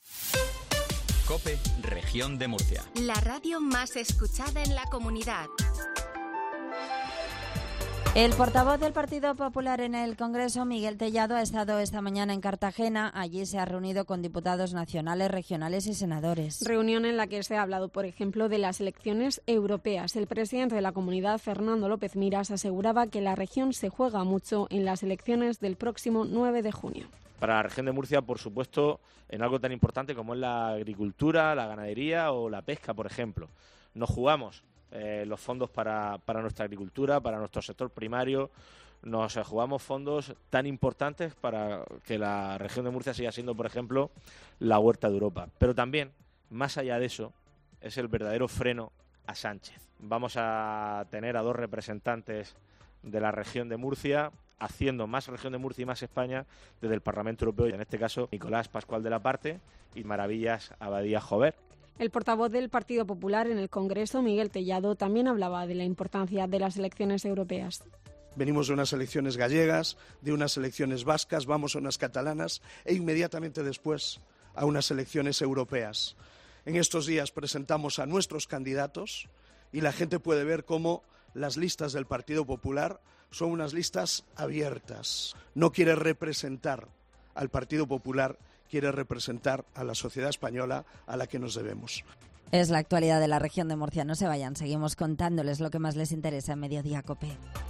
COPE, Región de Murcia. La radio más escuchada en la comunidad. El portavoz del Partido Popular en el Congreso, Miguel Tellado, ha estado esta mañana en Cartagena. Allí se ha reunido con diputados nacionales, regionales y senadores. Reunión en la que se ha hablado, por ejemplo, de las elecciones europeas. El presidente de la comunidad, Fernando López Miras, aseguraba que la región se juega mucho en las elecciones del próximo nueve de junio. Para la región de Murcia, por supuesto, en algo tan importante como es la agricultura, la ganadería o la pesca, por ejemplo. Nos jugamos Eh, los fondos para, para nuestra agricultura, para nuestro sector primario. Nos eh, jugamos fondos tan importantes para que la región de Murcia siga siendo, por ejemplo, la huerta de Europa. Pero también, más allá de eso, es el verdadero freno a Sánchez. Vamos a tener a dos representantes de la región de Murcia haciendo más región de Murcia y más España desde el Parlamento Europeo, y en este caso Nicolás Pascual de la Parte y Maravillas Abadía Jover. El portavoz del Partido Popular en el Congreso, Miguel Tellado, también hablaba de la importancia de las elecciones europeas. Venimos de unas elecciones gallegas, de unas elecciones vascas, vamos a unas catalanas e inmediatamente después a unas elecciones europeas. En estos días presentamos a nuestros candidatos y la gente puede ver cómo las listas del Partido Popular son unas listas abiertas. No quiere representar al Partido Popular, quiere representar a la sociedad española a la que nos debemos. Es la actualidad de la región de Murcia. No se vayan, seguimos contándoles lo que más les interesa en Mediodía COPE.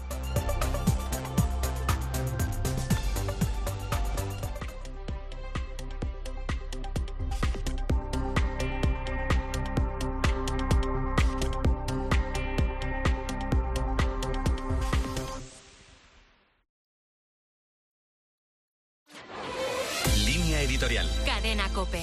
Editorial. Cadena COPE.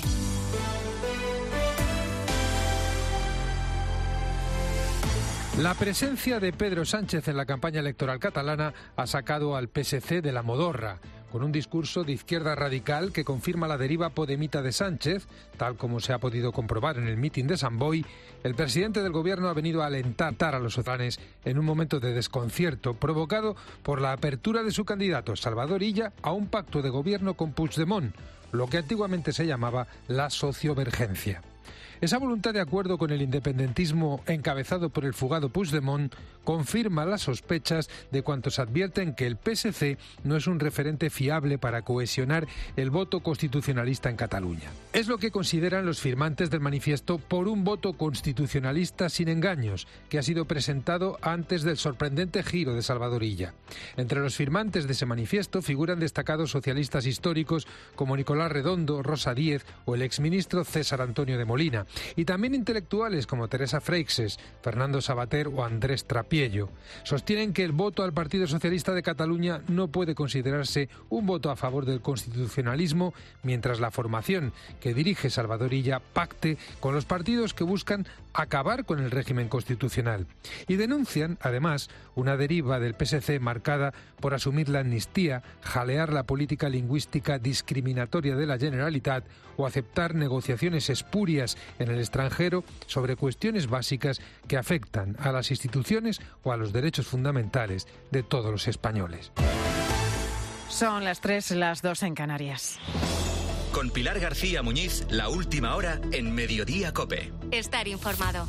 La presencia de Pedro Sánchez en la campaña electoral catalana ha sacado al P S C de la modorra, con un discurso de izquierda radical que confirma la deriva podemita de Sánchez, tal como se ha podido comprobar en el mitin de Sant Boi. El presidente del gobierno ha venido a alentar a los otanes en un momento de desconcierto provocado por la apertura de su candidato, Salvador Illa, a un pacto de gobierno con Puigdemont, lo que antiguamente se llamaba la sociovergencia. Esa voluntad de acuerdo con el independentismo encabezado por el fugado Puigdemont confirma las sospechas de cuantos advierten que el P S C no es un referente fiable para cohesionar el voto constitucionalista en Cataluña. Es lo que consideran los firmantes del manifiesto por un voto constitucionalista sin engaños, que ha sido presentado antes del sorprendente giro de Salvador Illa. Entre los firmantes de ese manifiesto figuran destacados socialistas históricos como Nicolás Redondo, Rosa Díez o el exministro César Antonio de Molina, y también intelectuales como Teresa Freixes, Fernando Savater o Andrés Trapiello. Sostienen que el voto al Partido Socialista de Cataluña no puede considerarse un voto a favor del constitucionalismo, mientras la formación que dirige Salvador Illa pacte con los partidos que buscan acabar con el régimen constitucional. Y denuncian, además, una deriva del P S C marcada por asumir la amnistía, jalear la política lingüística discriminatoria de la Generalitat o aceptar negociaciones espurias en el extranjero sobre cuestiones básicas que afectan a las instituciones o a los derechos fundamentales de todos los españoles. Son las tres, las dos en Canarias. Con Pilar García Muñiz, la última hora en Mediodía COPE. Estar informado.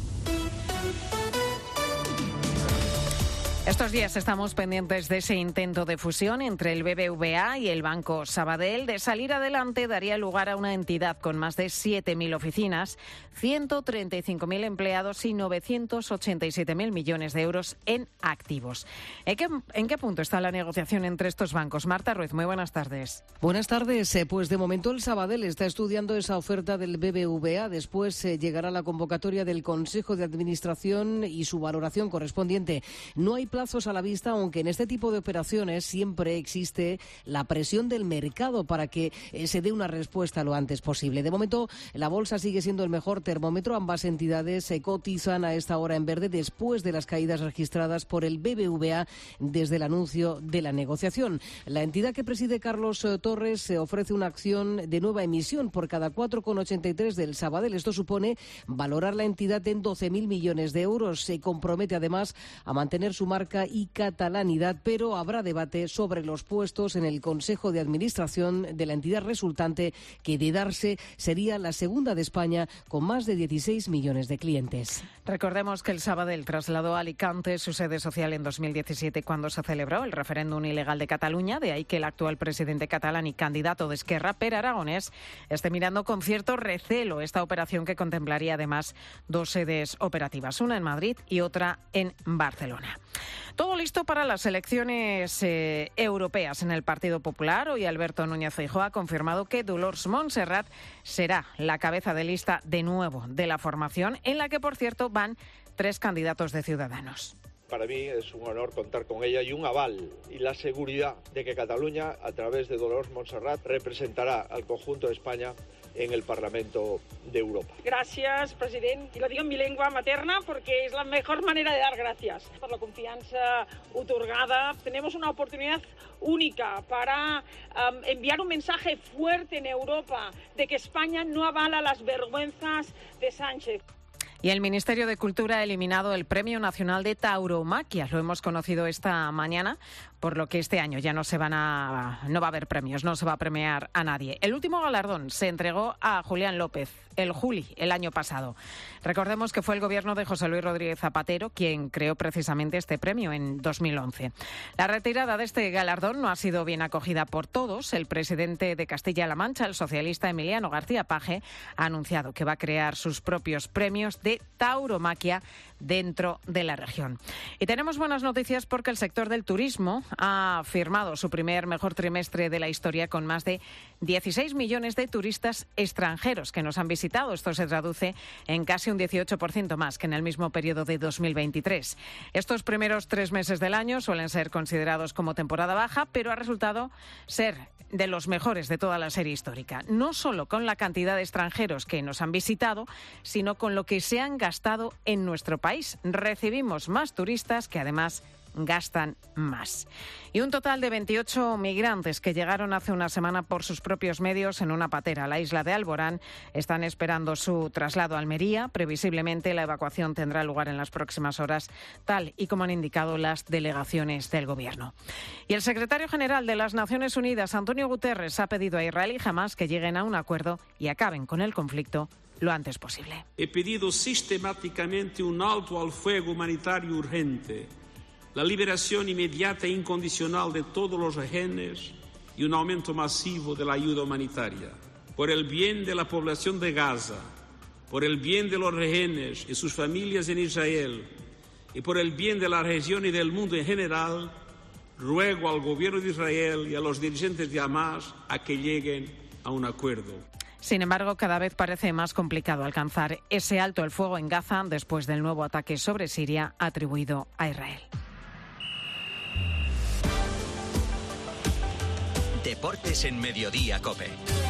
Estos días estamos pendientes de ese intento de fusión entre el B B V A y el Banco Sabadell. De salir adelante, daría lugar a una entidad con más de siete mil oficinas, ciento treinta y cinco mil empleados y novecientos ochenta y siete mil millones de euros en activos. ¿En qué, ¿En qué punto está la negociación entre estos bancos? Marta Ruiz, muy buenas tardes. Buenas tardes. Pues de momento el Sabadell está estudiando esa oferta del B B V A. Después eh, llegará la convocatoria del Consejo de Administración y su valoración correspondiente. No hay plazos a la vista, aunque en este tipo de operaciones siempre existe la presión del mercado para que eh, se dé una respuesta lo antes posible. De momento, la bolsa sigue siendo el mejor termómetro. Ambas entidades se cotizan a esta hora en verde después de las caídas registradas por el B B V A desde el anuncio de la negociación. La entidad que preside Carlos eh, Torres se ofrece una acción de nueva emisión por cada cuatro coma ochenta y tres del Sabadell. Esto supone valorar la entidad en doce mil millones de euros. Se compromete además a mantener su marca y catalanidad, pero habrá debate sobre los puestos en el Consejo de Administración de la entidad resultante, que de darse sería la segunda de España con más de dieciséis millones de clientes. Recordemos que el Sabadell trasladó a Alicante su sede social en dos mil diecisiete cuando se celebró el referéndum ilegal de Cataluña, de ahí que el actual presidente catalán y candidato de Esquerra, Pere Aragonés, esté mirando con cierto recelo esta operación que contemplaría además dos sedes operativas, una en Madrid y otra en Barcelona. Todo listo para las elecciones eh, europeas en el Partido Popular. Hoy Alberto Núñez Feijóo ha confirmado que Dolors Montserrat será la cabeza de lista de nuevo de la formación, en la que, por cierto, van tres candidatos de Ciudadanos. Para mí es un honor contar con ella y un aval y la seguridad de que Cataluña, a través de Dolors Montserrat, representará al conjunto de España en el Parlamento de Europa. Gracias, president. Y lo digo en mi lengua materna porque es la mejor manera de dar gracias por la confianza otorgada. Tenemos una oportunidad única para um, enviar un mensaje fuerte en Europa de que España no avala las vergüenzas de Sánchez. Y el Ministerio de Cultura ha eliminado el Premio Nacional de Tauromaquia. Lo hemos conocido esta mañana, por lo que este año ya no se van a, no va a haber premios, no se va a premiar a nadie. El último galardón se entregó a Julián López, el Juli, el año pasado. Recordemos que fue el gobierno de José Luis Rodríguez Zapatero quien creó precisamente este premio en dos mil once. La retirada de este galardón no ha sido bien acogida por todos. El presidente de Castilla-La Mancha, el socialista Emiliano García Paje, ha anunciado que va a crear sus propios premios de tauromaquia dentro de la región. Y tenemos buenas noticias porque el sector del turismo ha firmado su primer mejor trimestre de la historia con más de dieciséis millones de turistas extranjeros que nos han visitado. Esto se traduce en casi un dieciocho por ciento más que en el mismo periodo de dos mil veintitrés. Estos primeros tres meses del año suelen ser considerados como temporada baja, pero ha resultado ser de los mejores de toda la serie histórica. No solo con la cantidad de extranjeros que nos han visitado, sino con lo que se han gastado en nuestro país. Recibimos más turistas que además gastan más. Y un total de veintiocho migrantes que llegaron hace una semana por sus propios medios en una patera a la isla de Alborán están esperando su traslado a Almería. Previsiblemente la evacuación tendrá lugar en las próximas horas, tal y como han indicado las delegaciones del Gobierno. Y el secretario general de las Naciones Unidas, Antonio Guterres, ha pedido a Israel y Hamás que lleguen a un acuerdo y acaben con el conflicto lo antes posible. He pedido sistemáticamente un alto al fuego humanitario urgente, la liberación inmediata e incondicional de todos los rehenes y un aumento masivo de la ayuda humanitaria. Por el bien de la población de Gaza, por el bien de los rehenes y sus familias en Israel y por el bien de la región y del mundo en general, ruego al gobierno de Israel y a los dirigentes de Hamas a que lleguen a un acuerdo. Sin embargo, cada vez parece más complicado alcanzar ese alto el fuego en Gaza después del nuevo ataque sobre Siria atribuido a Israel. Deportes en Mediodía COPE.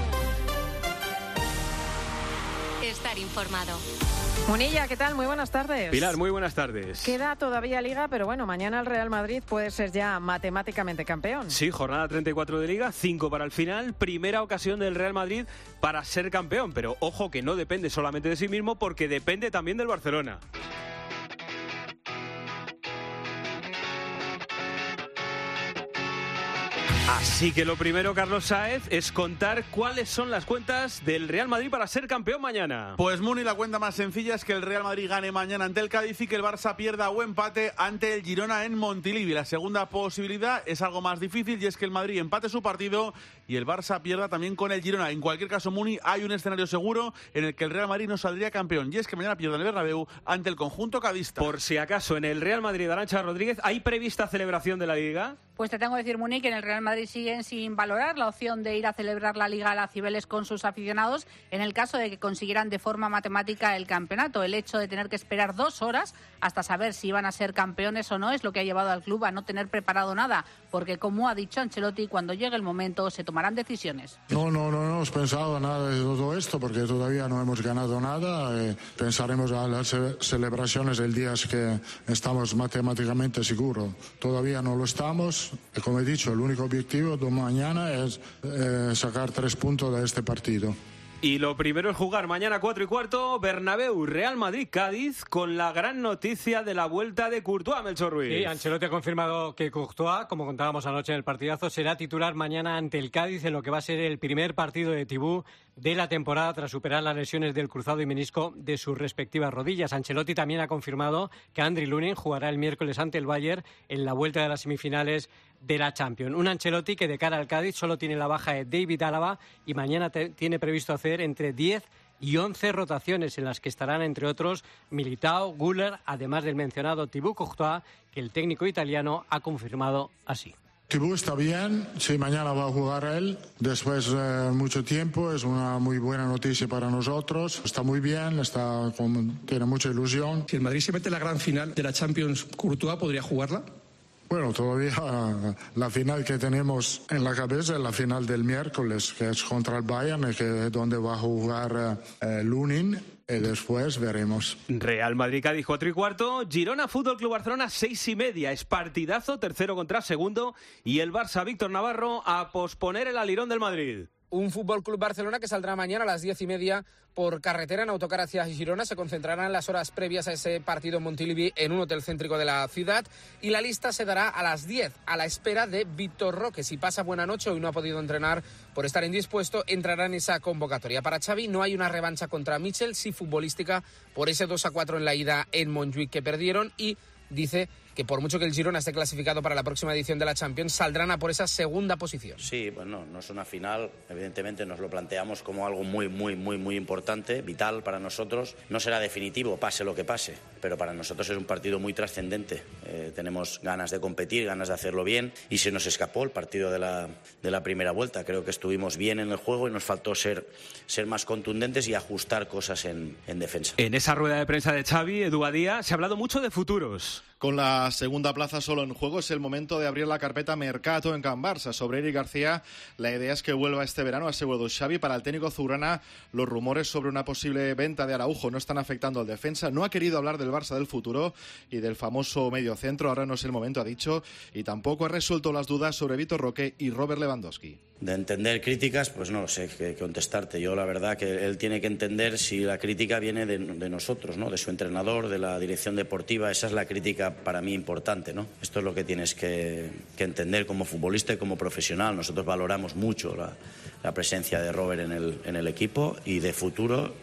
Estar informado. Munilla, ¿qué tal? Muy buenas tardes. Pilar, muy buenas tardes. Queda todavía Liga, pero bueno, mañana el Real Madrid puede ser ya matemáticamente campeón. Sí, jornada treinta y cuatro de Liga, cinco para el final, primera ocasión del Real Madrid para ser campeón, pero ojo que no depende solamente de sí mismo porque depende también del Barcelona. Así que lo primero, Carlos Sáez, es contar cuáles son las cuentas del Real Madrid para ser campeón mañana. Pues Muni, la cuenta más sencilla es que el Real Madrid gane mañana ante el Cádiz y que el Barça pierda o empate ante el Girona en Montilivi. La segunda posibilidad es algo más difícil y es que el Madrid empate su partido y el Barça pierda también con el Girona. En cualquier caso, Muni, hay un escenario seguro en el que el Real Madrid no saldría campeón y es que mañana pierda en el Bernabéu ante el conjunto cadista. Por si acaso, en el Real Madrid de Arantxa Rodríguez, ¿hay prevista celebración de la Liga? Pues te tengo que decir, Muni, que en el Real Madrid siguen sin valorar la opción de ir a celebrar la Liga a la Cibeles con sus aficionados en el caso de que consiguieran de forma matemática el campeonato. El hecho de tener que esperar dos horas hasta saber si iban a ser campeones o no es lo que ha llevado al club a no tener preparado nada, porque como ha dicho Ancelotti, cuando llegue el momento se tomarán decisiones. No, no, no, no hemos pensado nada de todo esto porque todavía no hemos ganado nada. Eh, pensaremos a las celebraciones el día que estamos matemáticamente seguros. Todavía no lo estamos. Como he dicho, el único objetivo de mañana es eh, sacar tres puntos de este partido. Y lo primero es jugar mañana cuatro y cuarto, Bernabéu, Real Madrid, Cádiz, con la gran noticia de la vuelta de Courtois, Melchor Ruiz. Sí, Ancelotti ha confirmado que Courtois, como contábamos anoche en el partidazo, será titular mañana ante el Cádiz en lo que va a ser el primer partido de Tibú de la temporada tras superar las lesiones del cruzado y menisco de sus respectivas rodillas. Ancelotti también ha confirmado que Andriy Lunin jugará el miércoles ante el Bayern en la vuelta de las semifinales de la Champions. Un Ancelotti que de cara al Cádiz solo tiene la baja de David Álava y mañana te, tiene previsto hacer entre diez y once rotaciones en las que estarán, entre otros, Militao, Güler, además del mencionado Thibaut Courtois, que el técnico italiano ha confirmado así. Thibaut está bien, sí, mañana va a jugar él, después de mucho tiempo, es una muy buena noticia para nosotros, está muy bien, está con, tiene mucha ilusión. Si el Madrid se mete en la gran final de la Champions, ¿Courtois podría jugarla? Bueno, todavía la final que tenemos en la cabeza es la final del miércoles, que es contra el Bayern, que es donde va a jugar eh, Lunin. Y después veremos. Real Madrid, Cádiz, cuatro y cuarto. Girona, Fútbol Club Barcelona, seis y media. Es partidazo, tercero contra segundo. Y el Barça, Víctor Navarro, a posponer el alirón del Madrid. Un Fútbol Club Barcelona que saldrá mañana a las diez y media por carretera en autocar hacia Girona. Se concentrarán las horas previas a ese partido en Montilivi en un hotel céntrico de la ciudad. Y la lista se dará a las diez, a la espera de Víctor Roque. Si pasa buena noche, hoy no ha podido entrenar por estar indispuesto, entrará en esa convocatoria. Para Xavi no hay una revancha contra Michel, sí futbolística, por ese dos a cuatro en la ida en Montjuic que perdieron, y dice que por mucho que el Girona esté clasificado para la próxima edición de la Champions, saldrán a por esa segunda posición. Sí, bueno, no es una final, evidentemente nos lo planteamos como algo muy, muy, muy, muy importante, vital para nosotros. No será definitivo, pase lo que pase, pero para nosotros es un partido muy trascendente. Eh, tenemos ganas de competir, ganas de hacerlo bien, y se nos escapó el partido de la, de la primera vuelta. Creo que estuvimos bien en el juego y nos faltó ser, ser más contundentes y ajustar cosas en, en defensa. En esa rueda de prensa de Xavi, Edu Badía, se ha hablado mucho de futuros. Con la segunda plaza solo en juego, es el momento de abrir la carpeta Mercato en Can Barça. Sobre Eric García, la idea es que vuelva este verano, aseguró Xavi. Para el técnico azulgrana, los rumores sobre una posible venta de Araujo no están afectando al defensa. No ha querido hablar del Barça del futuro y del famoso mediocentro. Ahora no es el momento, ha dicho, y tampoco ha resuelto las dudas sobre Vitor Roque y Robert Lewandowski. De entender críticas, pues no lo sé qué contestarte. Yo la verdad que él tiene que entender si la crítica viene de, de nosotros, ¿no? De su entrenador, de la dirección deportiva. Esa es la crítica para mí importante, ¿no? Esto es lo que tienes que, que entender como futbolista y como profesional. Nosotros valoramos mucho la, la presencia de Robert en el, en el equipo, y de futuro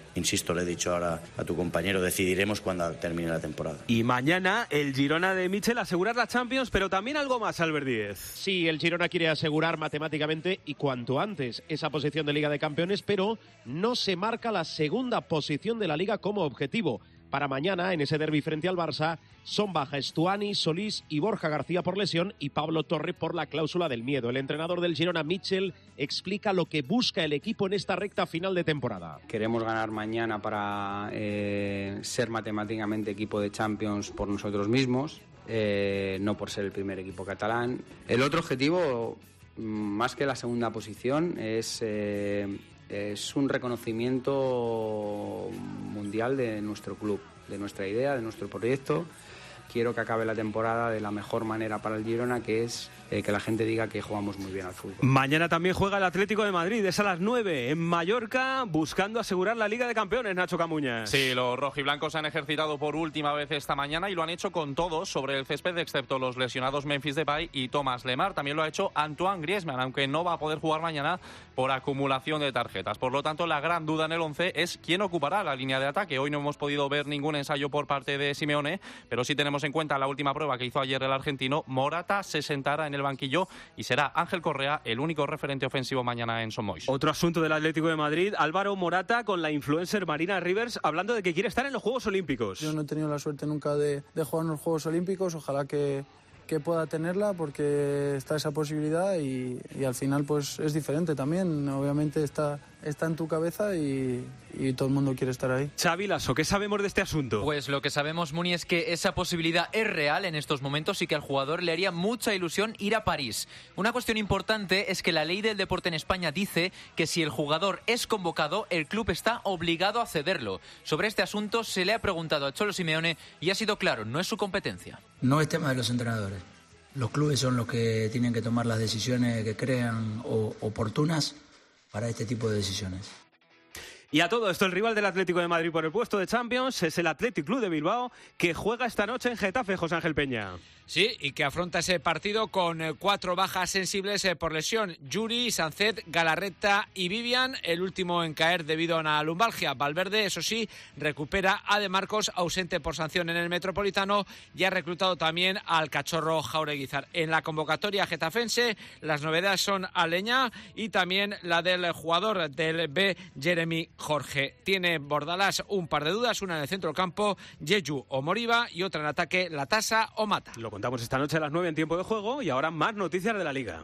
Insisto, le he dicho ahora a tu compañero, decidiremos cuando termine la temporada. Y mañana el Girona de Michel asegurar la Champions, pero también algo más, Albert Díez. Sí, el Girona quiere asegurar matemáticamente y cuanto antes esa posición de Liga de Campeones, pero no se marca la segunda posición de la Liga como objetivo. Para mañana, en ese derbi frente al Barça, son baja Estuani, Solís y Borja García por lesión y Pablo Torre por la cláusula del miedo. El entrenador del Girona, Michel, explica lo que busca el equipo en esta recta final de temporada. Queremos ganar mañana para eh, ser matemáticamente equipo de Champions por nosotros mismos, eh, no por ser el primer equipo catalán. El otro objetivo, más que la segunda posición, es... Eh, Es un reconocimiento mundial de nuestro club, de nuestra idea, de nuestro proyecto. Quiero que acabe la temporada de la mejor manera para el Girona, que es eh, que la gente diga que jugamos muy bien al fútbol. Mañana también juega el Atlético de Madrid, es a las nueve en Mallorca, buscando asegurar la Liga de Campeones, Nacho Camuñas. Sí, los rojiblancos han ejercitado por última vez esta mañana y lo han hecho con todos sobre el césped, excepto los lesionados Memphis Depay y Thomas Lemar. También lo ha hecho Antoine Griezmann, aunque no va a poder jugar mañana por acumulación de tarjetas. Por lo tanto, la gran duda en el once es quién ocupará la línea de ataque. Hoy no hemos podido ver ningún ensayo por parte de Simeone, pero sí tenemos en cuenta la última prueba que hizo ayer el argentino. Morata se sentará en el banquillo y será Ángel Correa el único referente ofensivo mañana en Son Moix. Otro asunto del Atlético de Madrid, Álvaro Morata con la influencer Marina Rivers hablando de que quiere estar en los Juegos Olímpicos. Yo no he tenido la suerte nunca de, de jugar en los Juegos Olímpicos, ojalá que, que pueda tenerla porque está esa posibilidad y, y al final pues es diferente también, obviamente está, está en tu cabeza y, y todo el mundo quiere estar ahí. Xavi Lasso, ¿qué sabemos de este asunto? Pues lo que sabemos, Muni, es que esa posibilidad es real en estos momentos y que al jugador le haría mucha ilusión ir a París. Una cuestión importante es que la ley del deporte en España dice que si el jugador es convocado, el club está obligado a cederlo. Sobre este asunto se le ha preguntado a Cholo Simeone y ha sido claro, no es su competencia. No es tema de los entrenadores. Los clubes son los que tienen que tomar las decisiones que crean o, oportunas para este tipo de decisiones. Y a todo esto, el rival del Atlético de Madrid por el puesto de Champions es el Athletic Club de Bilbao, que juega esta noche en Getafe, José Ángel Peña. Sí, y que afronta ese partido con eh, cuatro bajas sensibles eh, por lesión. Yuri, Sancet, Galarreta y Vivian, el último en caer debido a una lumbalgia. Valverde, eso sí, recupera a De Marcos, ausente por sanción en el Metropolitano, y ha reclutado también al cachorro Jaureguizar. En la convocatoria getafense, las novedades son Aleñá y también la del jugador del B, Jeremy Jorge. Tiene Bordalás un par de dudas, una en el centro del campo, Yeyu o Moriba, y otra en ataque, Latasa o Mata. Lo contamos esta noche a las nueve en tiempo de juego y ahora más noticias de la Liga.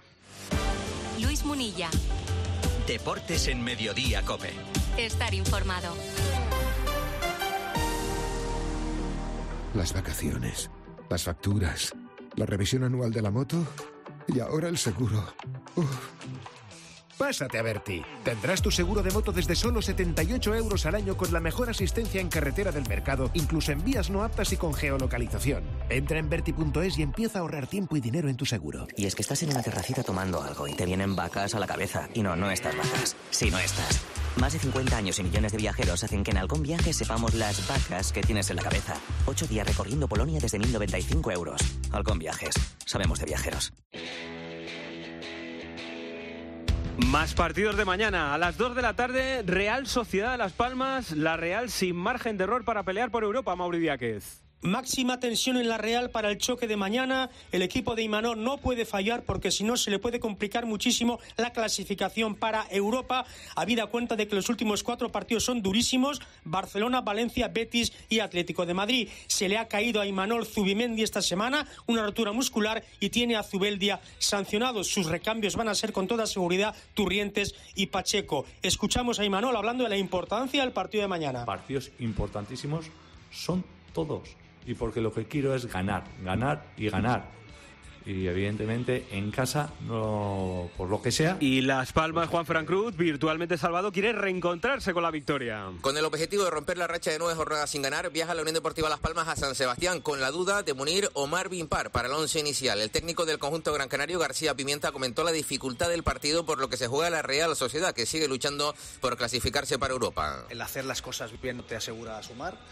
Luis Munilla. Deportes en Mediodía COPE. Estar informado. Las vacaciones, las facturas, la revisión anual de la moto y ahora el seguro. Uf. Pásate a Berti. Tendrás tu seguro de moto desde solo setenta y ocho euros al año con la mejor asistencia en carretera del mercado, incluso en vías no aptas y con geolocalización. Entra en Berti punto es y empieza a ahorrar tiempo y dinero en tu seguro. Y es que estás en una terracita tomando algo y te vienen vacas a la cabeza. Y no, no estas vacas, sino estas. Más de cincuenta años y millones de viajeros hacen que en Halcón Viajes sepamos las vacas que tienes en la cabeza. Ocho días recorriendo Polonia desde mil noventa y cinco euros. Halcón Viajes. Sabemos de viajeros. Más partidos de mañana. A las dos de la tarde, Real Sociedad de Las Palmas. La Real sin margen de error para pelear por Europa, Mauri Díaz. Máxima tensión en la Real para el choque de mañana. El equipo de Imanol no puede fallar porque si no se le puede complicar muchísimo la clasificación para Europa, habida cuenta de que los últimos cuatro partidos son durísimos: Barcelona, Valencia, Betis y Atlético de Madrid. Se le ha caído a Imanol Zubimendi esta semana, una rotura muscular, y tiene a Zubeldia sancionado. Sus recambios van a ser con toda seguridad Turrientes y Pacheco. Escuchamos a Imanol hablando de la importancia del partido de mañana. Partidos importantísimos son todos. Y porque lo que quiero es ganar, ganar y ganar. Y evidentemente en casa, no por lo que sea. Y Las Palmas, Juanfran Cruz, virtualmente salvado, quiere reencontrarse con la victoria. Con el objetivo de romper la racha de nueve jornadas sin ganar, viaja la Unión Deportiva Las Palmas a San Sebastián con la duda de Munir o Marvin Parr para el once inicial. El técnico del conjunto gran canario, García Pimienta, comentó la dificultad del partido por lo que se juega la Real Sociedad, que sigue luchando por clasificarse para Europa. El hacer las cosas bien te asegura sumar.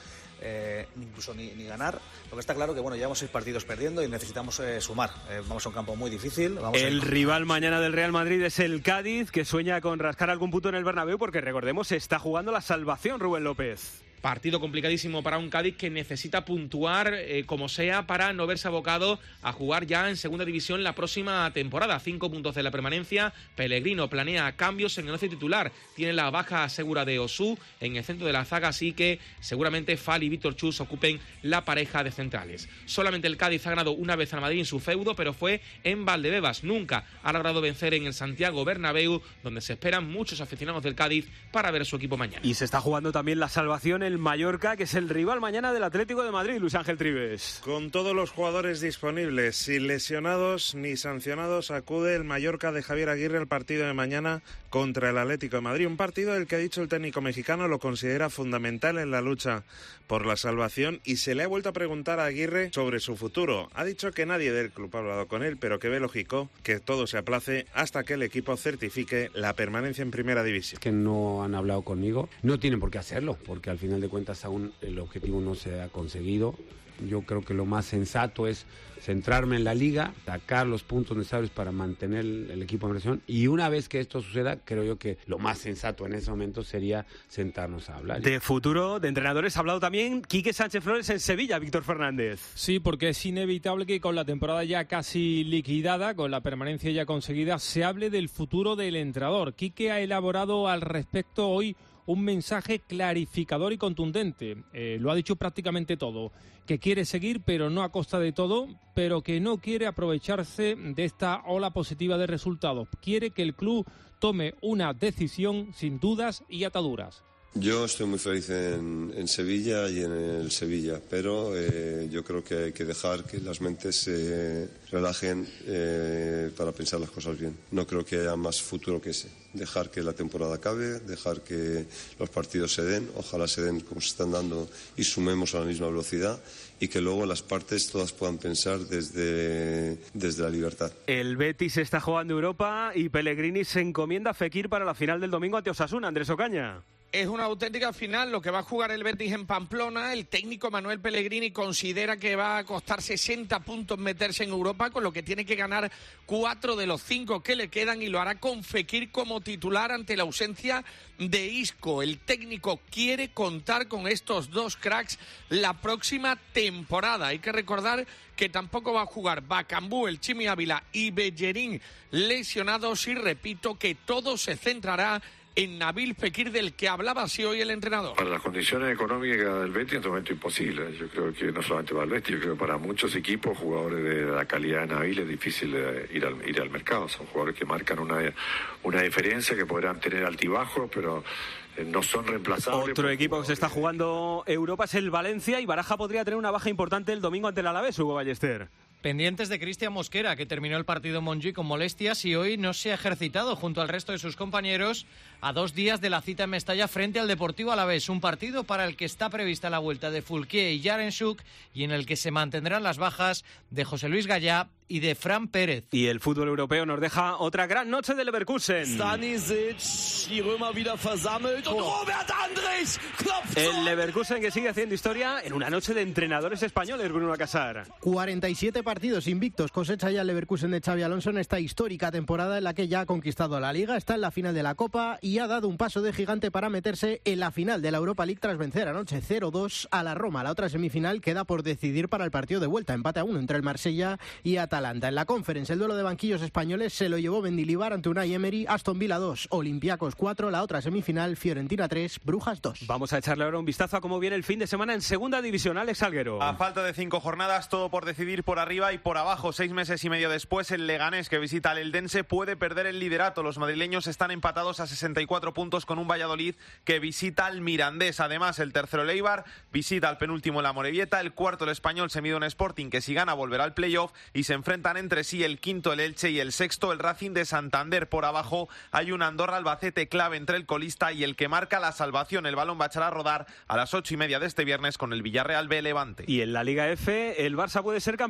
eh, incluso ni, ni ganar. Lo que está claro que bueno, llevamos seis partidos perdiendo y necesitamos eh, sumar. Eh, vamos a un campo muy difícil. Vamos el a rival mañana del Real Madrid es el Cádiz, que sueña con rascar algún punto en el Bernabéu, porque recordemos, se está jugando la salvación, Rubén López. Partido complicadísimo para un Cádiz que necesita puntuar eh, como sea para no verse abocado a jugar ya en segunda división la próxima temporada. Cinco puntos de la permanencia. Pellegrino planea cambios en el once titular. Tiene la baja segura de Osú en el centro de la zaga, así que seguramente Fall y Víctor Chus ocupen la pareja de centrales. Solamente el Cádiz ha ganado una vez al Madrid en su feudo, pero fue en Valdebebas. Nunca ha logrado vencer en el Santiago Bernabéu, donde se esperan muchos aficionados del Cádiz para ver a su equipo mañana. Y se está jugando también la salvación en el Mallorca, que es el rival mañana del Atlético de Madrid, Luis Ángel Trives. Con todos los jugadores disponibles, sin lesionados ni sancionados, acude el Mallorca de Javier Aguirre al partido de mañana contra el Atlético de Madrid. Un partido del que ha dicho el técnico mexicano lo considera fundamental en la lucha por la salvación, y se le ha vuelto a preguntar a Aguirre sobre su futuro. Ha dicho que nadie del club ha hablado con él, pero que ve lógico que todo se aplace hasta que el equipo certifique la permanencia en primera división. Que no han hablado conmigo, no tienen por qué hacerlo, porque al final de cuentas aún el objetivo no se ha conseguido. Yo creo que lo más sensato es centrarme en la liga, sacar los puntos necesarios para mantener el equipo en relación, y una vez que esto suceda, creo yo que lo más sensato en ese momento sería sentarnos a hablar. De futuro, de entrenadores, ha hablado también Quique Sánchez Flores en Sevilla, Víctor Fernández. Sí, porque es inevitable que con la temporada ya casi liquidada, con la permanencia ya conseguida, se hable del futuro del entrenador. Quique ha elaborado al respecto hoy un mensaje clarificador y contundente. Eh, lo ha dicho prácticamente todo, que quiere seguir pero no a costa de todo, pero que no quiere aprovecharse de esta ola positiva de resultados. Quiere que el club tome una decisión sin dudas y ataduras. Yo estoy muy feliz en, en Sevilla y en el Sevilla, pero eh, yo creo que hay que dejar que las mentes se relajen eh, para pensar las cosas bien. No creo que haya más futuro que ese. Dejar que la temporada acabe, dejar que los partidos se den, ojalá se den como se están dando y sumemos a la misma velocidad, y que luego las partes todas puedan pensar desde, desde la libertad. El Betis está jugando Europa y Pellegrini se encomienda a Fekir para la final del domingo ante Osasuna. Andrés Ocaña. Es una auténtica final lo que va a jugar el Betis en Pamplona. El técnico Manuel Pellegrini considera que va a costar sesenta puntos meterse en Europa, con lo que tiene que ganar cuatro de los cinco que le quedan, y lo hará con Fekir como titular ante la ausencia de Isco. El técnico quiere contar con estos dos cracks la próxima temporada. Hay que recordar que tampoco va a jugar Bacambú, el Chimi Ávila y Bellerín lesionados, y repito que todo se centrará en Nabil Fekir, del que hablaba así hoy el entrenador. Para las condiciones económicas del Betis, en este momento imposible. Yo creo que no solamente para el Betis, yo creo que para muchos equipos, jugadores de la calidad de Nabil, es difícil ir al, ir al mercado. Son jugadores que marcan una, una diferencia, que podrán tener altibajos, pero no son reemplazables. Otro equipo que se está jugando Europa es el Valencia, y Baraja podría tener una baja importante el domingo ante el Alavés, Hugo Ballester. Pendientes de Cristian Mosquera, que terminó el partido en Montjuïc con molestias y hoy no se ha ejercitado junto al resto de sus compañeros a dos días de la cita en Mestalla frente al Deportivo Alavés. Un partido para el que está prevista la vuelta de Fulquier y Yarenchuk, y en el que se mantendrán las bajas de José Luis Gallá y de Fran Pérez. Y el fútbol europeo nos deja otra gran noche de Leverkusen. Stanisic, die Römer wieder versammelt, und Robert Andrich klopft. El Leverkusen, que sigue haciendo historia en una noche de entrenadores españoles, Bruno Casar. cuarenta y siete partidos invictos cosecha ya el Leverkusen de Xabi Alonso en esta histórica temporada, en la que ya ha conquistado la Liga, está en la final de la Copa y ha dado un paso de gigante para meterse en la final de la Europa League tras vencer anoche cero dos a la Roma. La otra semifinal queda por decidir para el partido de vuelta, empate a uno entre el Marsella y Atalanta. En la Conference, el duelo de banquillos españoles se lo llevó Mendilibar ante Unai Emery. Aston Villa dos, Olympiacos cuatro. La otra semifinal, Fiorentina tres, Brujas dos. Vamos a echarle ahora un vistazo a cómo viene el fin de semana en Segunda División. Alex Alguero. A falta de cinco jornadas, todo por decidir por arriba y por abajo. Seis meses y medio después, el Leganés, que visita al Eldense, puede perder el liderato. Los madrileños están empatados a sesenta y cuatro puntos con un Valladolid que visita al Mirandés. Además, el tercero, el Eibar, visita al penúltimo, la Morevieta. El cuarto, el Español, se mide un Sporting que, si gana, volverá al playoff, y se enfrentan entre sí el quinto, el Elche, y el sexto, el Racing de Santander. Por abajo hay un Andorra-Albacete clave entre el colista y el que marca la salvación. El balón va a echar a rodar a las ocho y media de este viernes con el Villarreal B Levante. Y en la Liga F, el Barça puede ser campeón mañana.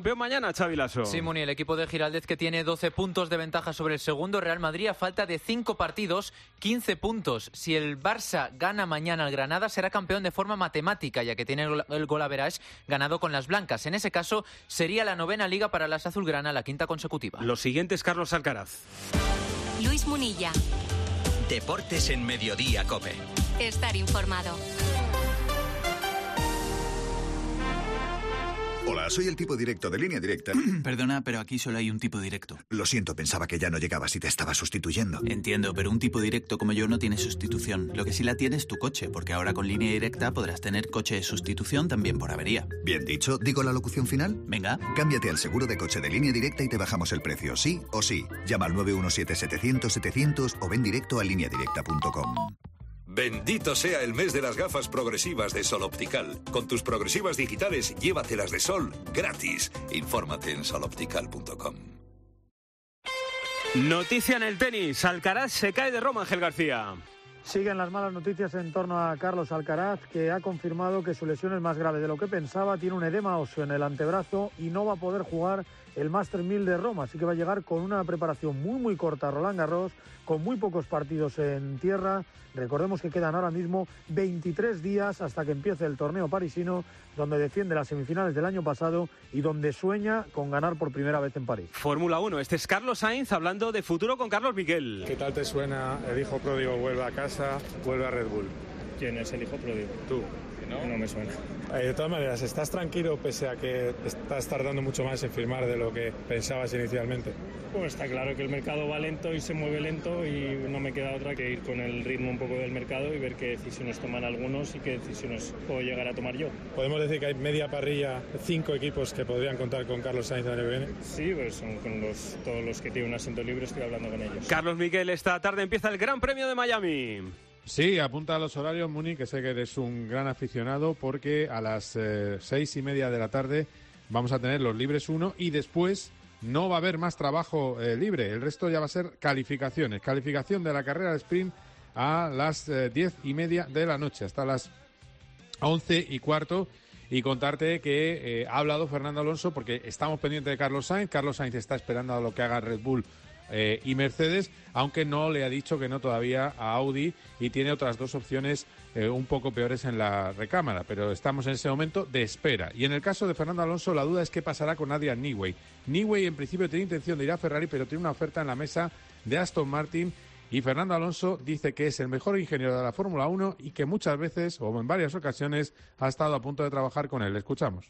mañana, Xavi Lasso. Sí, Muni, el equipo de Giraldez, que tiene doce puntos de ventaja sobre el segundo Real Madrid a falta de cinco partidos, quince puntos. Si el Barça gana mañana al Granada, será campeón de forma matemática, ya que tiene el gol average ganado con las blancas. En ese caso, sería la novena liga para las azulgrana, la quinta consecutiva. Lo siguiente es Carlos Alcaraz. Luis Munilla. Deportes en Mediodía COPE. Estar informado. Hola, soy el tipo directo de Línea Directa. Perdona, pero aquí solo hay un tipo directo. Lo siento, pensaba que ya no llegabas y te estaba sustituyendo. Entiendo, pero un tipo directo como yo no tiene sustitución. Lo que sí la tiene es tu coche, porque ahora con Línea Directa podrás tener coche de sustitución también por avería. Bien dicho, ¿digo la locución final? Venga. Cámbiate al seguro de coche de Línea Directa y te bajamos el precio, sí o sí. Llama al nueve uno siete setecientos setecientos o ven directo a línea directa punto com. Bendito sea el mes de las gafas progresivas de Sol Optical. Con tus progresivas digitales, llévatelas de Sol gratis. Infórmate en sol optical punto com. Noticia en el tenis. Alcaraz se cae de Roma, Ángel García. Siguen las malas noticias en torno a Carlos Alcaraz, que ha confirmado que su lesión es más grave de lo que pensaba. Tiene un edema óseo en el antebrazo y no va a poder jugar el Masters mil de Roma. Así que va a llegar con una preparación muy, muy corta a Roland Garros, con muy pocos partidos en tierra. Recordemos que quedan ahora mismo veintitrés días hasta que empiece el torneo parisino, donde defiende las semifinales del año pasado y donde sueña con ganar por primera vez en París. Fórmula uno, este es Carlos Sainz hablando de futuro con Carlos Miquel. ¿Qué tal te suena el hijo pródigo vuelve a casa, vuelve a Red Bull? ¿Quién es el hijo pródigo? Tú. No, no me suena. Eh, de todas maneras, ¿estás tranquilo pese a que estás tardando mucho más en firmar de lo que pensabas inicialmente? Pues está claro que el mercado va lento y se mueve lento y no me queda otra que ir con el ritmo un poco del mercado y ver qué decisiones toman algunos y qué decisiones puedo llegar a tomar yo. ¿Podemos decir que hay media parrilla, cinco equipos que podrían contar con Carlos Sainz el año que viene? Sí, pues son con los, todos los que tienen un asiento libre, estoy hablando con ellos. Carlos Miquel, esta tarde empieza el Gran Premio de Miami. Sí, apunta a los horarios, Muni, que sé que eres un gran aficionado, porque a las eh, seis y media de la tarde vamos a tener los libres uno y después no va a haber más trabajo eh, libre. El resto ya va a ser calificaciones. Calificación de la carrera de sprint a las eh, diez y media de la noche, hasta las once y cuarto. Y contarte que eh, ha hablado Fernando Alonso, porque estamos pendientes de Carlos Sainz. Carlos Sainz está esperando a lo que haga Red Bull Eh, y Mercedes, aunque no le ha dicho que no todavía a Audi, y tiene otras dos opciones eh, un poco peores en la recámara, pero estamos en ese momento de espera. Y en el caso de Fernando Alonso, la duda es qué pasará con Adrian Newey. Newey en principio tiene intención de ir a Ferrari, pero tiene una oferta en la mesa de Aston Martin, y Fernando Alonso dice que es el mejor ingeniero de la Fórmula uno y que muchas veces, o en varias ocasiones, ha estado a punto de trabajar con él. Escuchamos.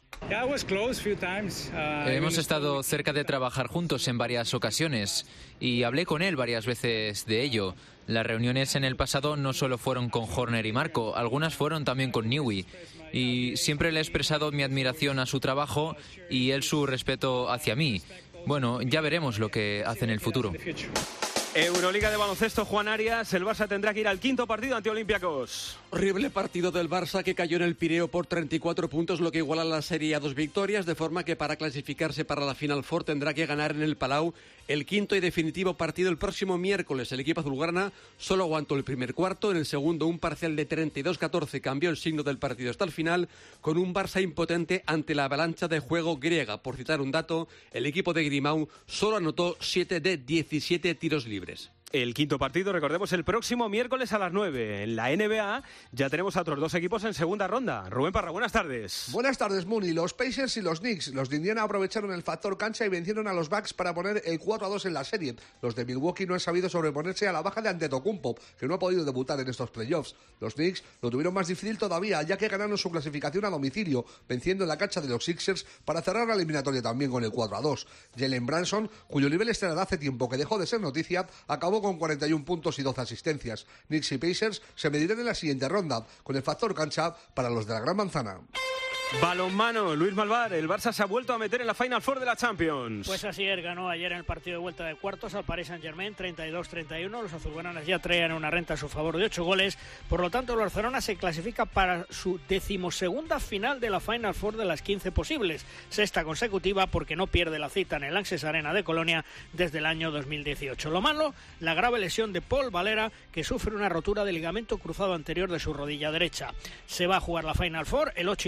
Hemos estado cerca de trabajar juntos en varias ocasiones y hablé con él varias veces de ello. Las reuniones en el pasado no solo fueron con Horner y Marco, algunas fueron también con Newey. Y siempre le he expresado mi admiración a su trabajo y él su respeto hacia mí. Bueno, ya veremos lo que hace en el futuro. Euroliga de baloncesto, Juan Arias, el Barça tendrá que ir al quinto partido ante Olympiacos. Horrible partido del Barça, que cayó en el Pireo por treinta y cuatro puntos, lo que iguala la serie a dos victorias, de forma que para clasificarse para la Final Four tendrá que ganar en el Palau el quinto y definitivo partido el próximo miércoles. El equipo azulgrana solo aguantó el primer cuarto, en el segundo un parcial de treinta y dos catorce cambió el signo del partido hasta el final, con un Barça impotente ante la avalancha de juego griega. Por citar un dato, el equipo de Grimau solo anotó siete de diecisiete tiros libres. El quinto partido, recordemos, el próximo miércoles a las nueve. En la N B A ya tenemos a otros dos equipos en segunda ronda. Rubén Parra, buenas tardes. Buenas tardes, Muni. Los Pacers y los Knicks. Los de Indiana aprovecharon el factor cancha y vencieron a los Bucks para poner el cuatro a dos en la serie. Los de Milwaukee no han sabido sobreponerse a la baja de Antetokounmpo, que no ha podido debutar en estos playoffs. Los Knicks lo tuvieron más difícil todavía, ya que ganaron su clasificación a domicilio, venciendo en la cancha de los Sixers para cerrar la eliminatoria también con el cuatro a dos. Jalen Brunson, cuyo nivel estelar hace tiempo que dejó de ser noticia, acabó con cuarenta y un puntos y doce asistencias. Knicks y Pacers se medirán en la siguiente ronda, con el factor cancha para los de la Gran Manzana. Balonmano, Luis Malvar, el Barça se ha vuelto a meter en la Final Four de la Champions. Pues así es, ganó ayer en el partido de vuelta de cuartos al Paris Saint-Germain, treinta y dos treinta y uno. Los azulgranas ya traían una renta a su favor de ocho goles, por lo tanto el Barcelona se clasifica para su decimosegunda final de la Final Four de las quince posibles, sexta consecutiva porque no pierde la cita en el Lanxess Arena de Colonia desde el año dos mil dieciocho. Lo malo, la grave lesión de Paul Valera, que sufre una rotura de ligamento cruzado anterior de su rodilla derecha. Se va a jugar la Final Four el ocho y nueve de julio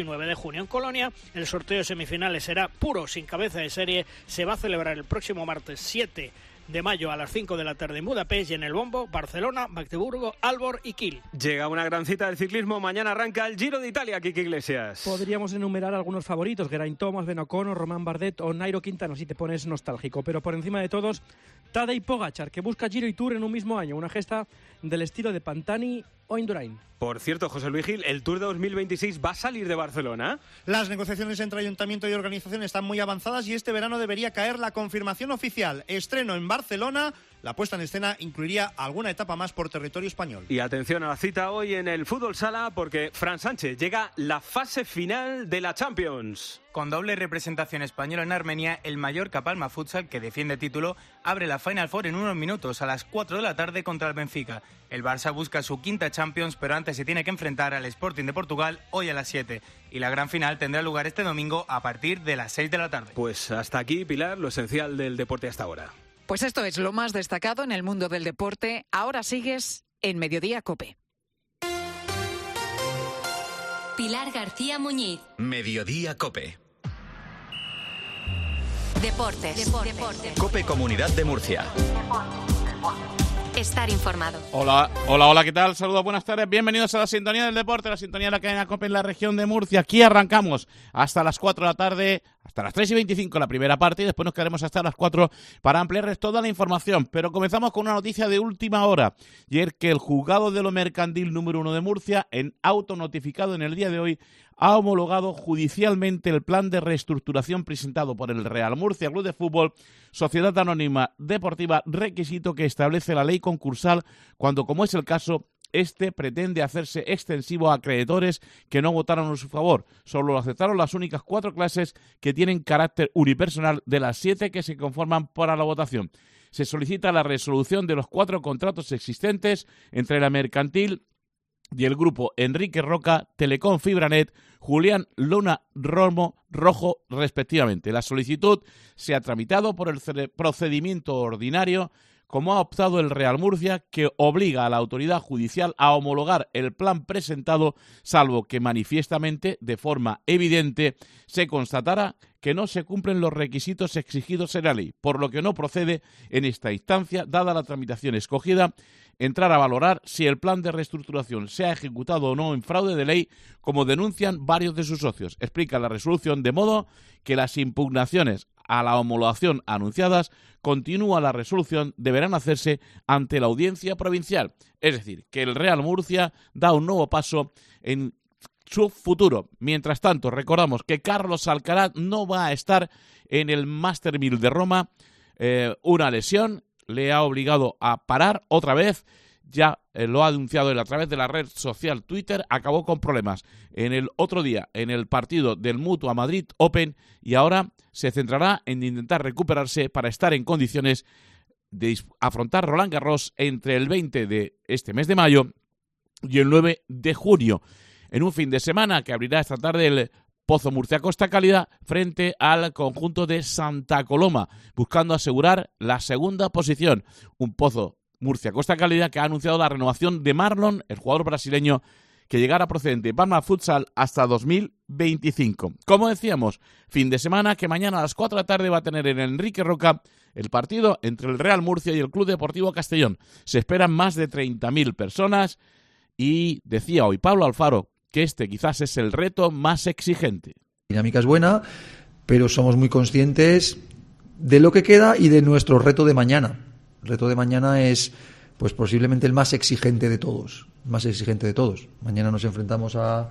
junio. En Colonia, el sorteo de semifinales será puro, sin cabeza de serie. Se va a celebrar el próximo martes siete de mayo a las cinco de la tarde en Budapest y en el bombo Barcelona, Magdeburgo, Aalborg y Kiel. Llega una gran cita del ciclismo. Mañana arranca el Giro de Italia, Quique Iglesias. Podríamos enumerar algunos favoritos: Geraint Thomas, Ben O'Connor, Román Bardet o Nairo Quintana, si te pones nostálgico. Pero por encima de todos, Tadej Pogačar, que busca Giro y Tour en un mismo año. Una gesta del estilo de Pantani o Indurain. Por cierto, José Luis Gil, ¿el Tour de dos mil veintiséis va a salir de Barcelona? Las negociaciones entre Ayuntamiento y organización están muy avanzadas y este verano debería caer la confirmación oficial. Estreno en Barcelona. La puesta en escena incluiría alguna etapa más por territorio español. Y atención a la cita hoy en el Fútbol Sala, porque Fran Sánchez llega la fase final de la Champions. Con doble representación española en Armenia, el Mallorca Palma Futsal, que defiende título, abre la Final Four en unos minutos a las cuatro de la tarde contra el Benfica. El Barça busca su quinta Champions, pero antes se tiene que enfrentar al Sporting de Portugal hoy a las siete. Y la gran final tendrá lugar este domingo a partir de las seis de la tarde. Pues hasta aquí, Pilar, lo esencial del deporte hasta ahora. Pues esto es lo más destacado en el mundo del deporte. Ahora sigues en Mediodía COPE. Pilar García Muñiz. Mediodía COPE. Deportes. Deportes. Deportes. COPE Comunidad de Murcia. Estar informado. Hola, hola, hola, ¿qué tal? Saludos, buenas tardes. Bienvenidos a la sintonía del deporte, la sintonía de la cadena COPE en la región de Murcia. Aquí arrancamos hasta las cuatro de la tarde, hasta las tres y veinticinco la primera parte y después nos quedaremos hasta las cuatro para ampliarles toda la información. Pero comenzamos con una noticia de última hora. Y es que el juzgado de lo mercantil número uno de Murcia, en auto notificado en el día de hoy, ha homologado judicialmente el plan de reestructuración presentado por el Real Murcia Club de Fútbol, Sociedad Anónima Deportiva, requisito que establece la ley concursal cuando, como es el caso, este pretende hacerse extensivo a acreedores que no votaron a su favor. Solo lo aceptaron las únicas cuatro clases que tienen carácter unipersonal de las siete que se conforman para la votación. Se solicita la resolución de los cuatro contratos existentes entre la mercantil y el grupo Enrique Roca, Telecom Fibranet, Julián Luna Romo Rojo, respectivamente. La solicitud se ha tramitado por el procedimiento ordinario, como ha optado el Real Murcia, que obliga a la autoridad judicial a homologar el plan presentado, salvo que manifiestamente, de forma evidente, se constatara que no se cumplen los requisitos exigidos en la ley, por lo que no procede en esta instancia, dada la tramitación escogida, entrar a valorar si el plan de reestructuración se ha ejecutado o no en fraude de ley, como denuncian varios de sus socios. Explica la resolución, de modo que las impugnaciones a la homologación anunciadas, continúa la resolución, deberán hacerse ante la audiencia provincial. Es decir, que el Real Murcia da un nuevo paso en su futuro. Mientras tanto, recordamos que Carlos Alcaraz no va a estar en el Master mil de Roma. Eh, una lesión le ha obligado a parar otra vez. Ya eh, lo ha anunciado él a través de la red social Twitter. Acabó con problemas en el otro día en el partido del Mutua Madrid Open y ahora se centrará en intentar recuperarse para estar en condiciones de afrontar Roland Garros entre el veinte de este mes de mayo y el nueve de junio, en un fin de semana que abrirá esta tarde el Pozo Murcia Costa Cálida frente al conjunto de Santa Coloma, buscando asegurar la segunda posición. Un Pozo Murcia Costa Cálida que ha anunciado la renovación de Marlon, el jugador brasileño que llegará procedente de Palma Futsal hasta dos mil veinticinco. Como decíamos, fin de semana que mañana a las cuatro de la tarde va a tener en Enrique Roca el partido entre el Real Murcia y el Club Deportivo Castellón. Se esperan más de treinta mil personas y decía hoy Pablo Alfaro que este quizás es el reto más exigente. La dinámica es buena, pero somos muy conscientes de lo que queda y de nuestro reto de mañana. El reto de mañana es pues posiblemente el más exigente de todos, el más exigente de todos. Mañana nos enfrentamos a,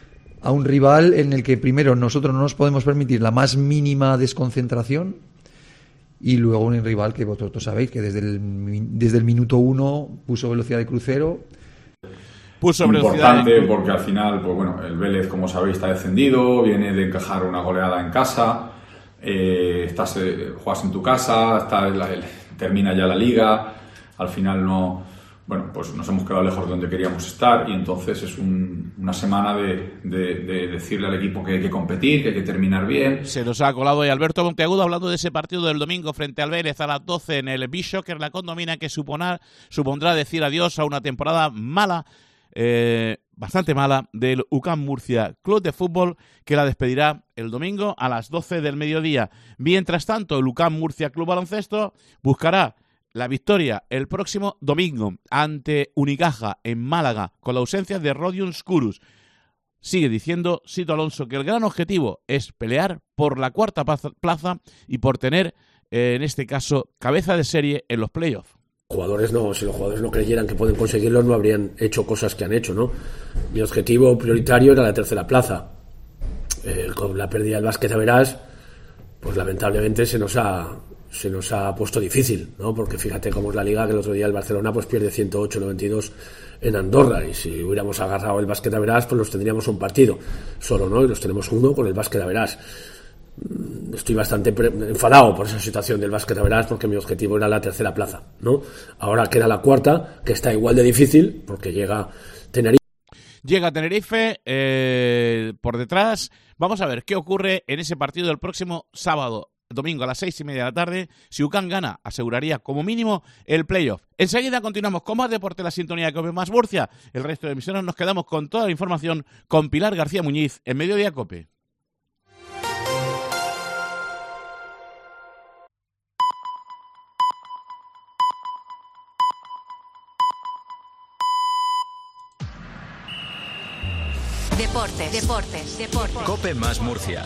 a un rival en el que primero nosotros no nos podemos permitir la más mínima desconcentración y luego un rival que vosotros sabéis que desde el, desde el minuto uno puso velocidad de crucero. Puso importante velocidad de... porque al final, pues bueno, el Vélez, como sabéis, está descendido, viene de encajar una goleada en casa, eh, estás, eh, juegas en tu casa, está la, el, termina ya la liga, al final no, bueno, pues nos hemos quedado lejos de donde queríamos estar y entonces es un, una semana de, de, de decirle al equipo que hay que competir, que hay que terminar bien. Se nos ha colado hoy Alberto Monteagudo hablando de ese partido del domingo frente al Vélez a las doce en el Bishoker, la condomina que suponar, supondrá decir adiós a una temporada mala eh, bastante mala del U C A M Murcia Club de Fútbol, que la despedirá el domingo a las doce del mediodía. Mientras tanto, el U C A M Murcia Club Baloncesto buscará la victoria el próximo domingo ante Unicaja en Málaga, con la ausencia de Rodion Skurus. Sigue diciendo Sito Alonso que el gran objetivo es pelear por la cuarta plaza y por tener, eh, en este caso, cabeza de serie en los playoffs. Jugadores no, si los jugadores no creyeran que pueden conseguirlo, no habrían hecho cosas que han hecho, ¿no? Mi objetivo prioritario era la tercera plaza. Eh, con la pérdida del Básquet Average, pues lamentablemente se nos ha se nos ha puesto difícil, ¿no? Porque fíjate cómo es la liga, que el otro día el Barcelona pues pierde ciento ocho a noventa y dos en Andorra, y si hubiéramos agarrado el Básquet Average, pues los tendríamos un partido solo, ¿no? Y los tenemos uno con el Básquet Average. Estoy bastante enfadado por esa situación del Básquet Average, porque mi objetivo era la tercera plaza, ¿no? Ahora queda la cuarta, que está igual de difícil, porque llega Tenerife. Llega Tenerife eh, por detrás. Vamos a ver qué ocurre en ese partido del próximo sábado, domingo a las seis y media de la tarde. Si U C A M gana, aseguraría como mínimo el playoff. Enseguida continuamos con más deporte, la sintonía de COPE más Murcia. El resto de emisiones nos quedamos con toda la información con Pilar García Muñiz en Mediodía COPE. Deportes, deportes, deportes. COPE más Murcia.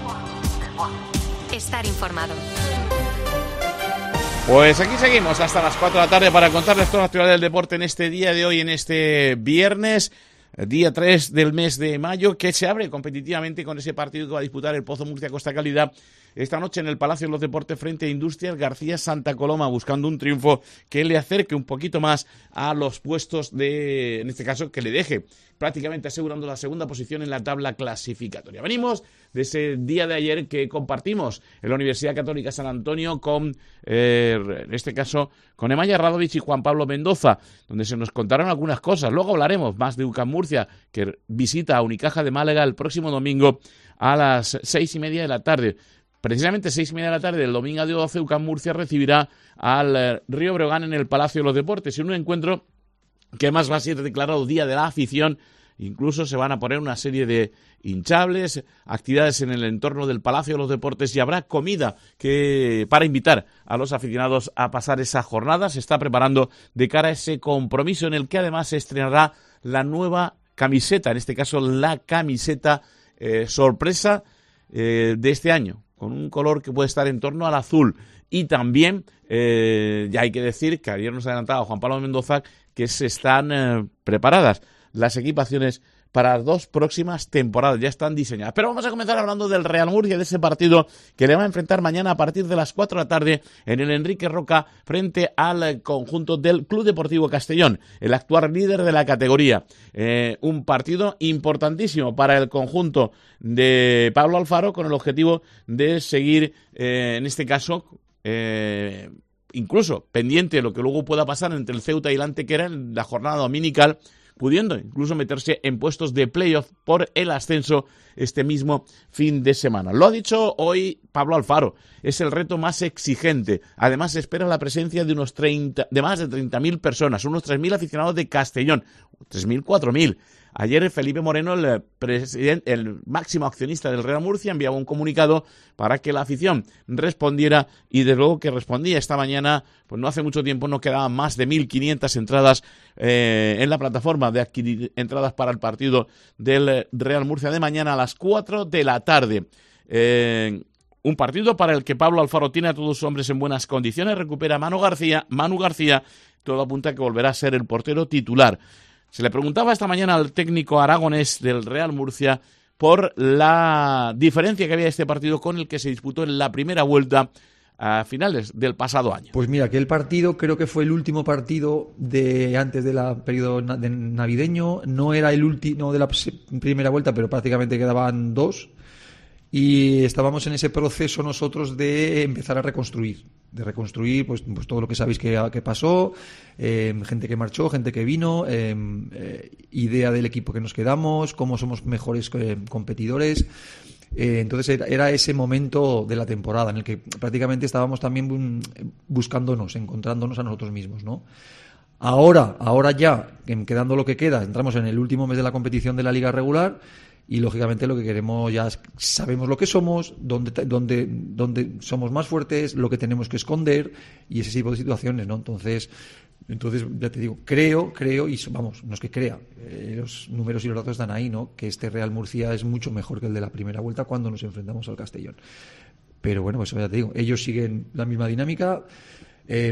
Estar informado. Pues aquí seguimos hasta las cuatro de la tarde para contarles toda la actualidad del deporte en este día de hoy, en este viernes, día tres del mes de mayo, que se abre competitivamente con ese partido que va a disputar el Pozo Murcia Costa Calidad esta noche en el Palacio de los Deportes frente a Industrias García Santa Coloma, buscando un triunfo que le acerque un poquito más a los puestos de, en este caso, que le deje prácticamente asegurando la segunda posición en la tabla clasificatoria. Venimos de ese día de ayer que compartimos en la Universidad Católica San Antonio con, eh, en este caso, con Emaya Radovich y Juan Pablo Mendoza, donde se nos contaron algunas cosas. Luego hablaremos más de U C A M Murcia, que visita a Unicaja de Málaga el próximo domingo a las seis y media de la tarde. Precisamente seis y media de la tarde del domingo de doce, U C A M Murcia recibirá al eh, Río Breogán en el Palacio de los Deportes, en un encuentro que además va a ser declarado Día de la Afición. Incluso se van a poner una serie de hinchables, actividades en el entorno del Palacio de los Deportes, y habrá comida que para invitar a los aficionados a pasar esa jornada. Se está preparando de cara a ese compromiso en el que además se estrenará la nueva camiseta, en este caso la camiseta eh, sorpresa eh, de este año, con un color que puede estar en torno al azul. Y también, eh, ya hay que decir que ayer nos adelantaba Juan Pablo Mendoza que se están eh, preparadas las equipaciones para las dos próximas temporadas, ya están diseñadas. Pero vamos a comenzar hablando del Real Murcia, de ese partido que le va a enfrentar mañana a partir de las cuatro de la tarde en el Enrique Roca frente al conjunto del Club Deportivo Castellón, el actual líder de la categoría. Eh, un partido importantísimo para el conjunto de Pablo Alfaro, con el objetivo de seguir, eh, en este caso, eh, incluso pendiente de lo que luego pueda pasar entre el Ceuta y el Antequera en la jornada dominical, pudiendo incluso meterse en puestos de playoff por el ascenso este mismo fin de semana. Lo ha dicho hoy Pablo Alfaro, es el reto más exigente. Además se espera la presencia de unos treinta, de más de treinta mil personas, unos tres mil aficionados de Castellón, tres mil, cuatro mil. Ayer Felipe Moreno, el, presidente, el máximo accionista del Real Murcia, enviaba un comunicado para que la afición respondiera, y de luego que respondía. Esta mañana, pues no hace mucho tiempo, no quedaban más de mil quinientas entradas eh, en la plataforma de adquirir entradas para el partido del Real Murcia de mañana a las cuatro de la tarde. Eh, un partido para el que Pablo Alfaro tiene a todos sus hombres en buenas condiciones, recupera a Manu García, Manu García, todo apunta a que volverá a ser el portero titular. Se le preguntaba esta mañana al técnico aragonés del Real Murcia por la diferencia que había de este partido con el que se disputó en la primera vuelta a finales del pasado año. Pues mira, aquel partido creo que fue el último partido de antes del periodo de navideño. No era el último de la primera vuelta, pero prácticamente quedaban dos. Y estábamos en ese proceso nosotros de empezar a reconstruir, de reconstruir pues, pues todo lo que sabéis que, que pasó, eh, gente que marchó, gente que vino, eh, eh, idea del equipo que nos quedamos, cómo somos mejores eh, competidores. Eh, entonces era, era ese momento de la temporada en el que prácticamente estábamos también buscándonos, encontrándonos a nosotros mismos, ¿no? Ahora, ahora ya, quedando lo que queda, entramos en el último mes de la competición de la liga regular y lógicamente lo que queremos ya es, sabemos lo que somos, dónde, dónde, dónde somos más fuertes, lo que tenemos que esconder y ese tipo de situaciones, ¿no? Entonces, entonces ya te digo, creo, creo, y vamos, no es que crea, eh, los números y los datos están ahí, ¿no? Que este Real Murcia es mucho mejor que el de la primera vuelta cuando nos enfrentamos al Castellón. Pero bueno, pues ya te digo, ellos siguen la misma dinámica, eh,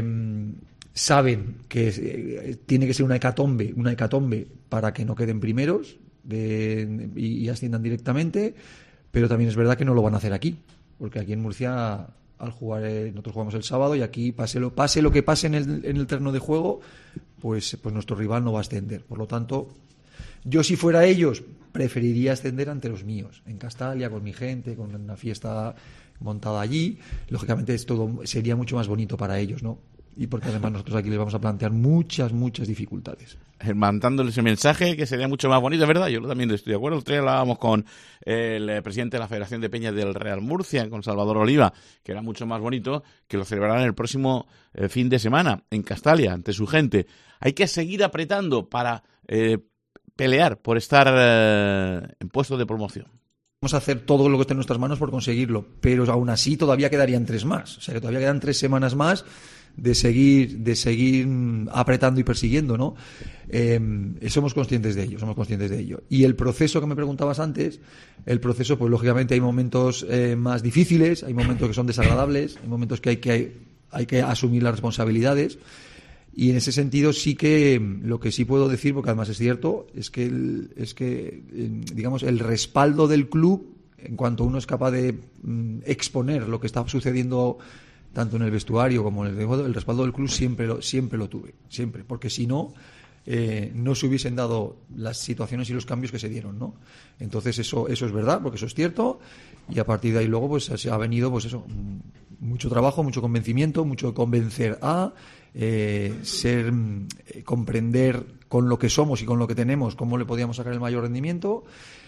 saben que eh, tiene que ser una hecatombe, una hecatombe para que no queden primeros de, y, y asciendan directamente, pero también es verdad que no lo van a hacer aquí, porque aquí en Murcia, al jugar, eh, nosotros jugamos el sábado y aquí pase lo, pase lo que pase en el, en el terreno de juego, pues, pues nuestro rival no va a ascender. Por lo tanto, yo si fuera ellos, preferiría ascender ante los míos, en Castalia, con mi gente, con una fiesta montada allí. Lógicamente es todo, sería mucho más bonito para ellos, ¿no? Y porque además nosotros aquí les vamos a plantear muchas, muchas dificultades. Mandándoles ese mensaje que sería mucho más bonito, es verdad, yo también estoy de acuerdo. El otro día hablábamos con el presidente de la Federación de Peñas del Real Murcia, con Salvador Oliva, que era mucho más bonito que lo celebraran el próximo eh, fin de semana en Castalia, ante su gente. Hay que seguir apretando para eh, pelear por estar eh, en puestos de promoción. Vamos a hacer todo lo que esté en nuestras manos por conseguirlo, pero aún así todavía quedarían tres más, o sea que todavía quedan tres semanas más de seguir de seguir apretando y persiguiendo, ¿no? Eh, somos conscientes de ello, somos conscientes de ello. Y el proceso que me preguntabas antes, el proceso, pues lógicamente hay momentos eh, más difíciles, hay momentos que son desagradables, hay momentos que hay que hay, hay que asumir las responsabilidades. Y en ese sentido sí que lo que sí puedo decir, porque además es cierto, es que el, es que digamos el respaldo del club, en cuanto uno es capaz de mm, exponer lo que está sucediendo tanto en el vestuario como en el juego, el respaldo del club siempre lo, siempre lo tuve, siempre, porque si no, eh, no se hubiesen dado las situaciones y los cambios que se dieron, ¿no? Entonces eso, eso es verdad, porque eso es cierto, y a partir de ahí luego pues se ha venido pues eso, mucho trabajo, mucho convencimiento, mucho convencer a eh, ser, eh, comprender con lo que somos y con lo que tenemos cómo le podíamos sacar el mayor rendimiento,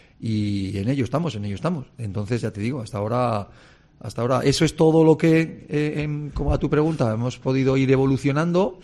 y en ello estamos, en ello estamos. Entonces ya te digo, hasta ahora Hasta ahora, eso es todo lo que, eh, en, como a tu pregunta, hemos podido ir evolucionando,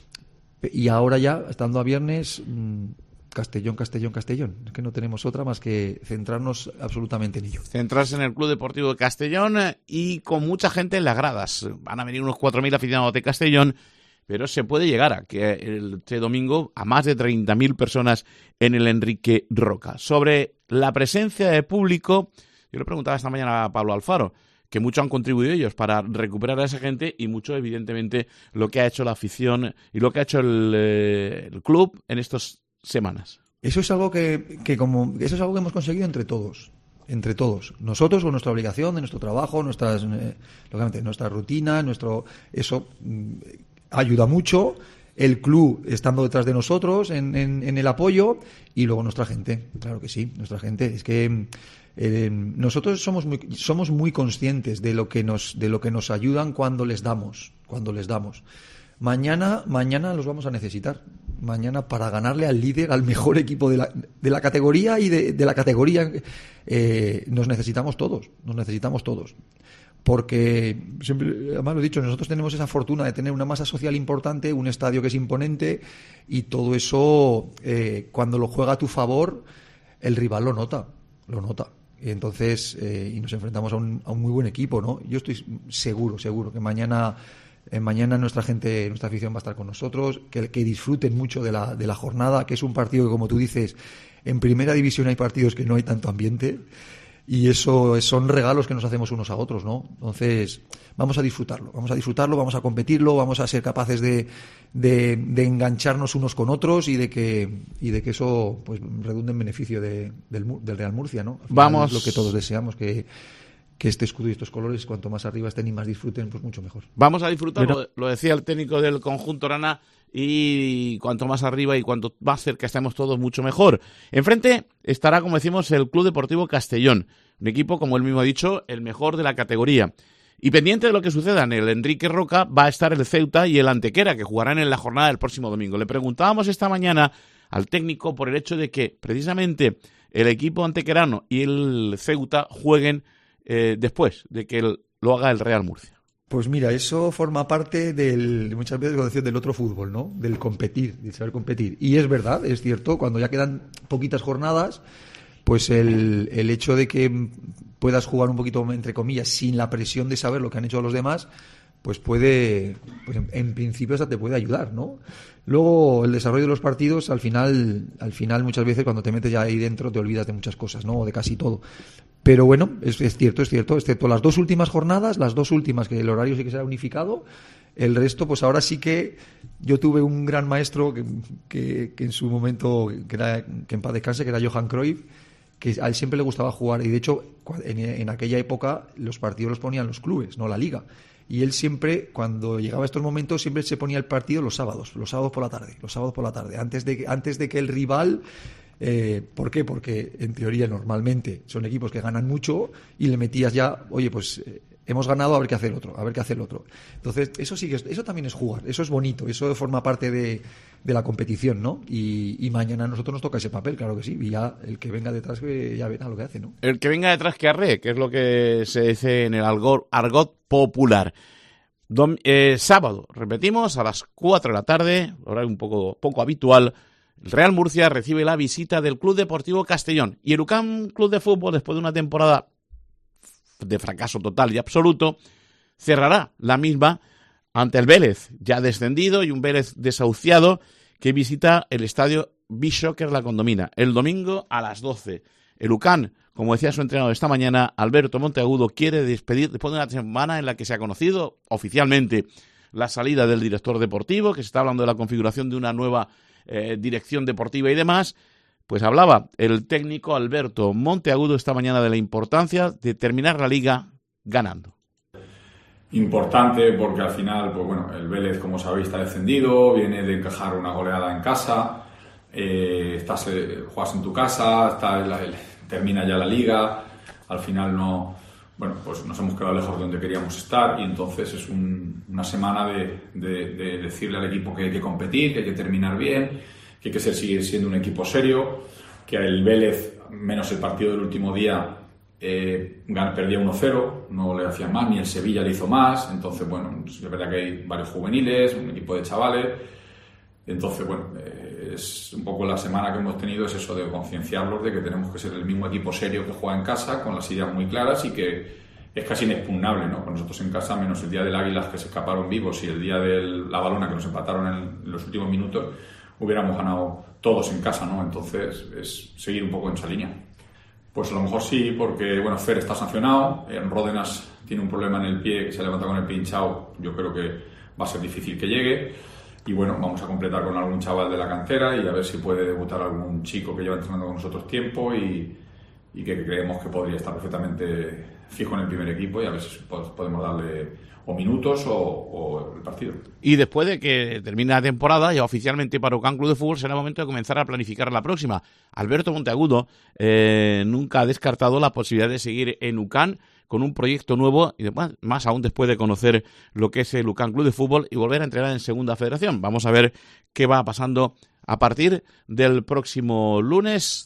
y ahora ya, estando a viernes, mmm, Castellón, Castellón, Castellón. Es que no tenemos otra más que centrarnos absolutamente en ello. Centrarse en el Club Deportivo de Castellón y con mucha gente en las gradas. Van a venir unos cuatro mil aficionados de Castellón, pero se puede llegar a que este domingo a más de treinta mil personas en el Enrique Roca. Sobre la presencia de público, yo le preguntaba esta mañana a Pablo Alfaro, que mucho han contribuido ellos para recuperar a esa gente, y mucho, evidentemente, lo que ha hecho la afición y lo que ha hecho el, eh, el club en estas semanas. Eso es algo que, que como eso es algo que hemos conseguido entre todos, entre todos. Nosotros, con nuestra obligación, de nuestro trabajo, nuestras, eh, lógicamente, nuestra rutina, nuestro eso mm, ayuda mucho. El club estando detrás de nosotros en, en, en el apoyo, y luego nuestra gente, claro que sí, nuestra gente. Es que Eh, nosotros somos muy, somos muy conscientes de lo que nos de lo que nos ayudan cuando les damos cuando les damos mañana mañana los vamos a necesitar, mañana, para ganarle al líder, al mejor equipo de la, de la categoría y de, de la categoría eh, nos necesitamos todos nos necesitamos todos porque siempre, además lo he dicho, nosotros tenemos esa fortuna de tener una masa social importante, un estadio que es imponente, y todo eso eh, cuando lo juega a tu favor el rival lo nota lo nota Y entonces, eh, y nos enfrentamos a un, a un muy buen equipo, ¿no? Yo estoy seguro, seguro que mañana, eh, mañana nuestra gente, nuestra afición va a estar con nosotros, que, que disfruten mucho de la, de la jornada, que es un partido que, como tú dices, en primera división hay partidos que no hay tanto ambiente, y eso son regalos que nos hacemos unos a otros, ¿no? Entonces, vamos a disfrutarlo, vamos a disfrutarlo, vamos a competirlo, vamos a ser capaces de, de, de engancharnos unos con otros, y de que y de que eso pues redunde en beneficio de, del, del Real Murcia, ¿no? Al final, vamos, es lo que todos deseamos, que, que este escudo y estos colores, cuanto más arriba estén y más disfruten, pues mucho mejor. Vamos a disfrutarlo, Pero... lo decía el técnico del conjunto Rana, y cuanto más arriba y cuanto más cerca estemos todos, mucho mejor. Enfrente estará, como decimos, el Club Deportivo Castellón, un equipo, como él mismo ha dicho, el mejor de la categoría. Y pendiente de lo que suceda en el Enrique Roca, va a estar el Ceuta y el Antequera, que jugarán en la jornada del próximo domingo. Le preguntábamos esta mañana al técnico por el hecho de que precisamente el equipo antequerano y el Ceuta jueguen eh, después de que el, lo haga el Real Murcia. Pues mira, eso forma parte del, muchas veces cuando decían del otro fútbol, ¿no? Del competir, del saber competir. Y es verdad, es cierto, cuando ya quedan poquitas jornadas, pues el, el hecho de que puedas jugar un poquito, entre comillas, sin la presión de saber lo que han hecho los demás, pues puede, pues en, en principio hasta te puede ayudar, ¿no? Luego, el desarrollo de los partidos, al final, al final muchas veces cuando te metes ya ahí dentro te olvidas de muchas cosas, ¿no? O de casi todo. Pero bueno, es, es cierto, es cierto, excepto las dos últimas jornadas, las dos últimas que el horario sí que se ha unificado, el resto, pues ahora sí que yo tuve un gran maestro que, que, que en su momento, que, era, que en paz descanse, que era Johan Cruyff, que a él siempre le gustaba jugar, y de hecho en, en aquella época los partidos los ponían los clubes, no la liga. Y él siempre, cuando llegaba a estos momentos, siempre se ponía el partido los sábados, los sábados por la tarde, los sábados por la tarde, antes de, antes de que el rival... Eh, ¿Por qué? Porque en teoría normalmente son equipos que ganan mucho y le metías ya, oye, pues eh, hemos ganado, a ver qué hace el otro, a ver qué hace el otro. Entonces, eso sí que es, eso también es jugar, eso es bonito, eso forma parte de, de la competición, ¿no? Y, y mañana a nosotros nos toca ese papel, claro que sí, y ya el que venga detrás que ya verá lo que hace, ¿no? El que venga detrás que arre, que es lo que se dice en el argot, argot popular. Dom, eh, sábado, repetimos, a las cuatro de la tarde, horario un poco, poco habitual. El Real Murcia recibe la visita del Club Deportivo Castellón y el U C A M Club de Fútbol, después de una temporada de fracaso total y absoluto, cerrará la misma ante el Vélez, ya descendido, y un Vélez desahuciado que visita el estadio Bishoker La Condomina el domingo a las doce. El U C A M, como decía su entrenador esta mañana, Alberto Monteagudo, quiere despedir después de una semana en la que se ha conocido oficialmente la salida del director deportivo, que se está hablando de la configuración de una nueva Eh, dirección deportiva y demás. Pues hablaba el técnico Alberto Monteagudo esta mañana de la importancia de terminar la liga ganando. Importante porque al final, pues bueno, el Vélez, como sabéis, está descendido, viene de encajar una goleada en casa, eh, estás, eh, juegas en tu casa, está el, el, termina ya la liga, al final no, bueno, pues nos hemos quedado lejos de donde queríamos estar y entonces es un, una semana de, de, de decirle al equipo que hay que competir, que hay que terminar bien, que hay que ser, seguir siendo un equipo serio, que el Vélez, menos el partido del último día, eh, perdía uno cero, no le hacían más, ni el Sevilla le hizo más, entonces bueno, es verdad que hay varios juveniles, un equipo de chavales, entonces bueno, eh, es un poco la semana que hemos tenido es eso de concienciarlos de que tenemos que ser el mismo equipo serio que juega en casa, con las ideas muy claras y que es casi inexpugnable, ¿no? Con nosotros en casa, menos el día del Águilas que se escaparon vivos y el día de la Balona que nos empataron en los últimos minutos, hubiéramos ganado todos en casa, ¿no? Entonces es seguir un poco en esa línea. Pues a lo mejor sí, porque bueno, Fer está sancionado, en Ródenas tiene un problema en el pie, que se levanta con el pie hinchado, yo creo que va a ser difícil que llegue. Y bueno, vamos a completar con algún chaval de la cantera y a ver si puede debutar algún chico que lleva entrenando con nosotros tiempo y, y que creemos que podría estar perfectamente fijo en el primer equipo y a ver si podemos darle o minutos o, o el partido. Y después de que termine la temporada, ya oficialmente para U C A M Club de Fútbol, será momento de comenzar a planificar la próxima. Alberto Monteagudo eh, nunca ha descartado la posibilidad de seguir en U C A M con un proyecto nuevo y demás, más aún después de conocer lo que es el U C A M Club de Fútbol y volver a entrenar en Segunda Federación. Vamos a ver qué va pasando a partir del próximo lunes,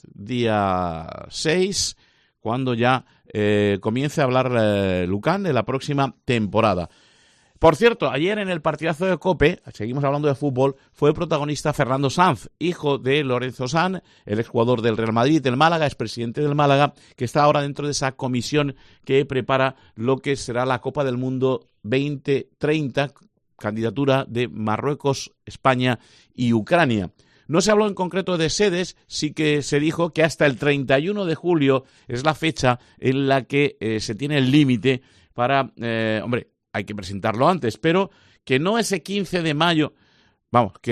día seis, cuando ya eh, comience a hablar eh, el U C A M de la próxima temporada. Por cierto, ayer en el partidazo de COPE, seguimos hablando de fútbol, fue protagonista Fernando Sanz, hijo de Lorenzo Sanz, el exjugador del Real Madrid, del Málaga, expresidente del Málaga, que está ahora dentro de esa comisión que prepara lo que será la Copa del Mundo veinte treinta, candidatura de Marruecos, España y Ucrania. No se habló en concreto de sedes, sí que se dijo que hasta el treinta y uno de julio es la fecha en la que eh, se tiene el límite para, eh, hombre, hay que presentarlo antes, pero que no ese quince de mayo, vamos, que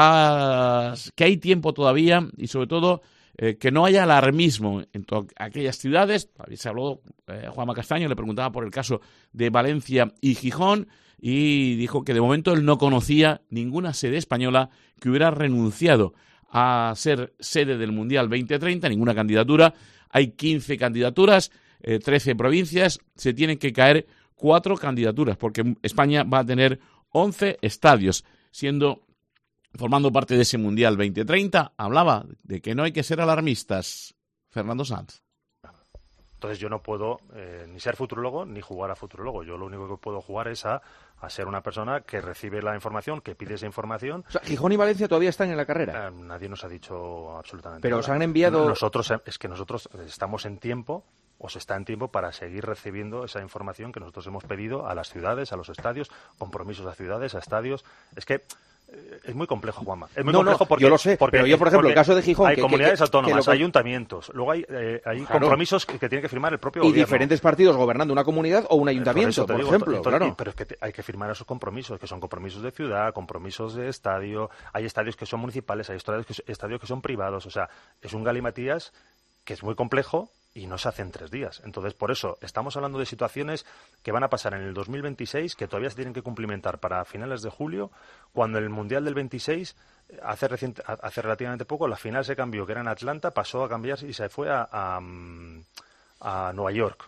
sepa que hay tiempo todavía y sobre todo eh, que no haya alarmismo en todas aquellas ciudades. Se habló, eh, Juanma Castaño le preguntaba por el caso de Valencia y Gijón y dijo que de momento él no conocía ninguna sede española que hubiera renunciado a ser sede del Mundial veinte treinta, ninguna candidatura. Hay quince candidaturas, eh, trece provincias, se tienen que caer cuatro candidaturas, porque España va a tener once estadios, siendo formando parte de ese Mundial veinte treinta. Hablaba de que no hay que ser alarmistas. Fernando Sanz. Entonces yo no puedo eh, ni ser futurólogo ni jugar a futurólogo. Yo lo único que puedo jugar es a, a ser una persona que recibe la información, que pide esa información. O sea, Gijón y Valencia todavía están en la carrera. Eh, nadie nos ha dicho absolutamente Pero nada. os han enviado... Nosotros, es que nosotros estamos en tiempo, o se está en tiempo para seguir recibiendo esa información que nosotros hemos pedido a las ciudades, a los estadios, compromisos a ciudades, a estadios. Es que es muy complejo, Juanma. Es muy no, complejo no, porque, yo lo sé, porque, pero yo, por ejemplo, el caso de Gijón... Hay que, comunidades que, autónomas, que lo... ayuntamientos, luego hay, eh, hay claro. compromisos que, que tiene que firmar el propio y gobierno. Y diferentes partidos gobernando una comunidad o un ayuntamiento, por, por digo, ejemplo. entonces, claro. Pero es que te, hay que firmar esos compromisos, que son compromisos de ciudad, compromisos de estadio, hay estadios que son municipales, hay estadios que, estadios que son privados, o sea, es un galimatías que es muy complejo y no se hace en tres días. Entonces, por eso, estamos hablando de situaciones que van a pasar en el dos mil veintiséis, que todavía se tienen que cumplimentar para finales de julio, cuando el Mundial del veintiséis, hace, reciente, hace relativamente poco, la final se cambió, que era en Atlanta, pasó a cambiarse y se fue a, a, a Nueva York.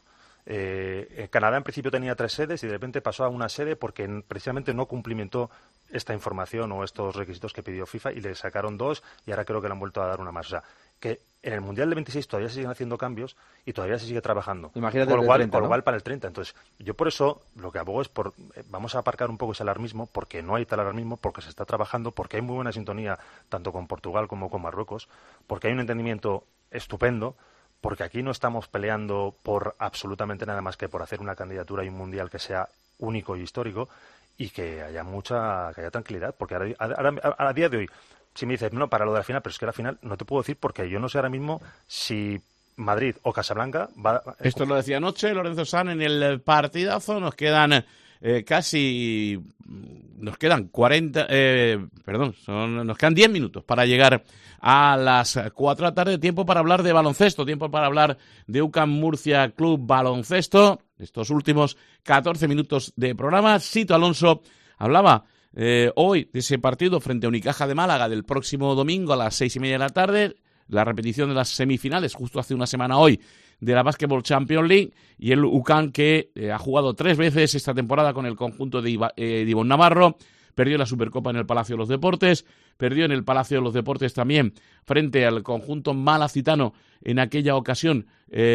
Eh, Canadá en principio tenía tres sedes y de repente pasó a una sede porque precisamente no cumplimentó esta información o estos requisitos que pidió FIFA y le sacaron dos y ahora creo que le han vuelto a dar una más. O sea, que en el Mundial del veintiséis todavía se siguen haciendo cambios y todavía se sigue trabajando. Imagínate con lo cual, treinta, con lo ¿no? cual para el treinta. Entonces, yo por eso lo que abogo es por eh, vamos a aparcar un poco ese alarmismo, porque no hay tal alarmismo, porque se está trabajando, porque hay muy buena sintonía tanto con Portugal como con Marruecos, porque hay un entendimiento estupendo, porque aquí no estamos peleando por absolutamente nada más que por hacer una candidatura y un mundial que sea único y histórico y que haya mucha que haya tranquilidad, porque ahora, ahora, a día de hoy, si me dices, no, para lo de la final, pero es que la final no te puedo decir porque yo no sé ahora mismo si Madrid o Casablanca va... Esto lo decía anoche Lorenzo San en el partidazo, nos quedan eh, casi... nos quedan cuarenta... Eh, perdón, son, nos quedan diez minutos para llegar a las cuatro de la tarde, tiempo para hablar de baloncesto, tiempo para hablar de U C A M Murcia Club Baloncesto. Estos últimos catorce minutos de programa, Sito Alonso hablaba eh, hoy de ese partido frente a Unicaja de Málaga del próximo domingo a las seis y media de la tarde, la repetición de las semifinales justo hace una semana hoy de la Basketball Champions League, y el U C A M que eh, ha jugado tres veces esta temporada con el conjunto de, Iba, eh, de Ivonne Navarro. Perdió la Supercopa en el Palacio de los Deportes, perdió en el Palacio de los Deportes también frente al conjunto malacitano en aquella ocasión,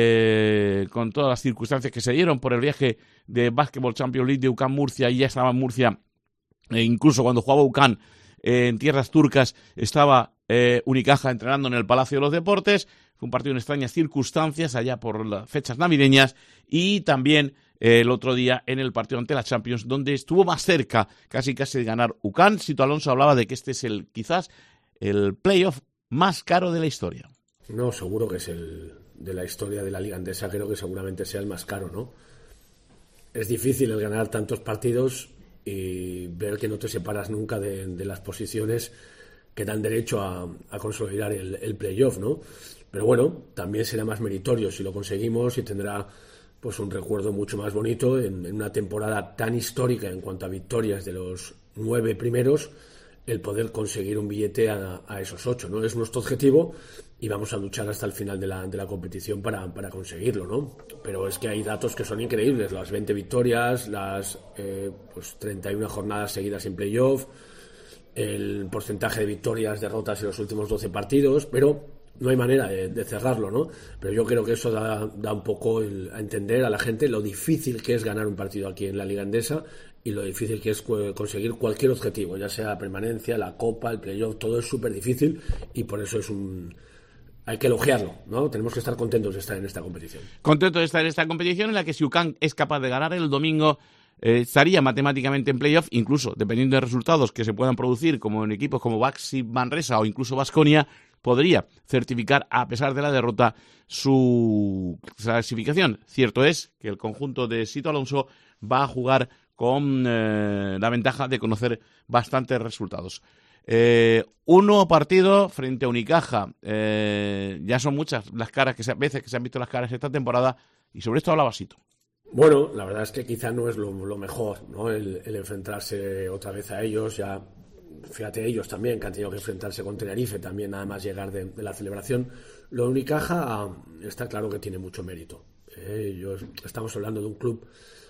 eh, con todas las circunstancias que se dieron por el viaje de Basketball Champions League de U C A M Murcia, y ya estaba en Murcia, e incluso cuando jugaba U C A M eh, en tierras turcas estaba eh, Unicaja entrenando en el Palacio de los Deportes. Fue un partido en extrañas circunstancias allá por las fechas navideñas, y también el otro día en el partido ante la Champions, donde estuvo más cerca casi casi de ganar U C A M. Sito Alonso hablaba de que este es el quizás el playoff más caro de la historia. No, seguro que es el de la historia de la Liga Andesa, creo que seguramente sea el más caro, ¿no? Es difícil el ganar tantos partidos y ver que no te separas nunca de, de las posiciones que dan derecho a, a consolidar el, el playoff, ¿no? Pero bueno, también será más meritorio si lo conseguimos y tendrá pues un recuerdo mucho más bonito en, en una temporada tan histórica en cuanto a victorias de los nueve primeros, el poder conseguir un billete a, a esos ocho, ¿no? Es nuestro objetivo y vamos a luchar hasta el final de la, de la competición para, para conseguirlo, ¿no? Pero es que hay datos que son increíbles, las veinte victorias, las eh, pues treinta y una jornadas seguidas en playoff, el porcentaje de victorias, derrotas en los últimos doce partidos, pero no hay manera de, de cerrarlo, ¿no? Pero yo creo que eso da, da un poco el, a entender a la gente lo difícil que es ganar un partido aquí en la Liga Andesa y lo difícil que es conseguir cualquier objetivo, ya sea la permanencia, la Copa, el playoff, todo es súper difícil y por eso es un... hay que elogiarlo, ¿no? Tenemos que estar contentos de estar en esta competición. Contento de estar en esta competición en la que si U C A M es capaz de ganar el domingo, eh, estaría matemáticamente en playoff, incluso dependiendo de resultados que se puedan producir, como en equipos como Baxi Manresa o incluso Baskonia, podría certificar, a pesar de la derrota, su clasificación. Cierto es que el conjunto de Sito Alonso va a jugar con eh, la ventaja de conocer bastantes resultados. Eh, un nuevo partido frente a Unicaja. Eh, ya son muchas las caras que se, veces que se han visto las caras esta temporada, y sobre esto hablaba Sito. Bueno, la verdad es que quizá no es lo, lo mejor, ¿no? El, el enfrentarse otra vez a ellos. Ya fíjate, ellos también que han tenido que enfrentarse con Tenerife también nada más llegar de, de la celebración. Lo de Unicaja está claro que tiene mucho mérito, ¿eh? Yo, estamos hablando de un club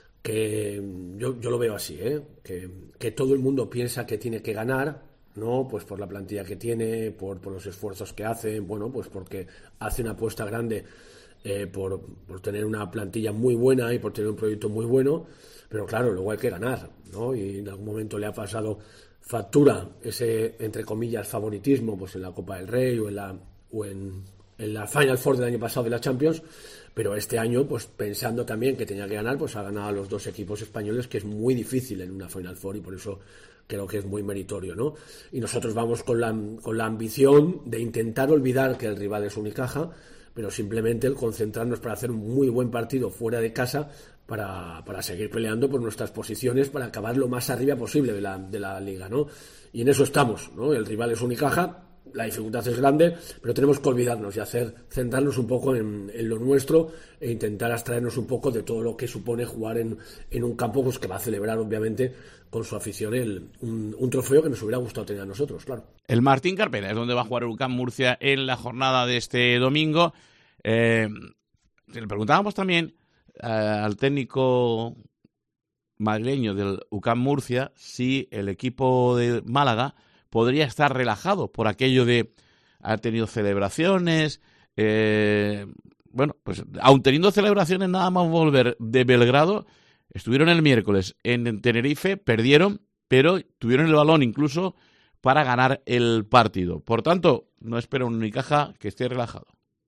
que yo, yo lo veo así, ¿eh? que, que todo el mundo piensa que tiene que ganar, ¿no? Pues por la plantilla que tiene, por, por los esfuerzos que hace, bueno, pues porque hace una apuesta grande eh, por, por tener una plantilla muy buena y por tener un proyecto muy bueno, pero claro, luego hay que ganar, ¿no? Y en algún momento le ha pasado factura ese, entre comillas, favoritismo, pues en la Copa del Rey o en la, o en, en la Final Four del año pasado de la Champions, pero este año, pues pensando también que tenía que ganar, pues ha ganado a los dos equipos españoles, que es muy difícil en una Final Four, y por eso creo que es muy meritorio, ¿no? Y nosotros vamos con la, con la ambición de intentar olvidar que el rival es Unicaja, pero simplemente el concentrarnos para hacer un muy buen partido fuera de casa, para, para seguir peleando por nuestras posiciones, para acabar lo más arriba posible de la, de la liga, ¿no? Y en eso estamos, ¿no? El rival es Unicaja, la dificultad es grande, pero tenemos que olvidarnos y hacer, centrarnos un poco en, en lo nuestro e intentar abstraernos un poco de todo lo que supone jugar en, en un campo, pues, que va a celebrar, obviamente, con su afición el, un, un trofeo que nos hubiera gustado tener a nosotros, claro. El Martín Carpena es donde va a jugar el U C A M Murcia en la jornada de este domingo. Eh, le preguntábamos también eh, al técnico madrileño del U C A M Murcia si el equipo de Málaga podría estar relajado por aquello de haber tenido celebraciones. Eh, bueno, pues aun teniendo celebraciones, nada más volver de Belgrado, estuvieron el miércoles en Tenerife, perdieron, pero tuvieron el balón incluso para ganar el partido. Por tanto, no espero un Unicaja que esté relajado.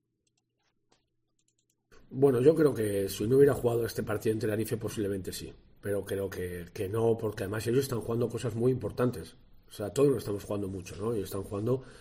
Bueno, yo creo que si no hubiera jugado este partido en Tenerife, posiblemente sí. Pero creo que, que no, porque además ellos están jugando cosas muy importantes. O sea, todos no estamos jugando mucho, ¿no? Ellos están jugando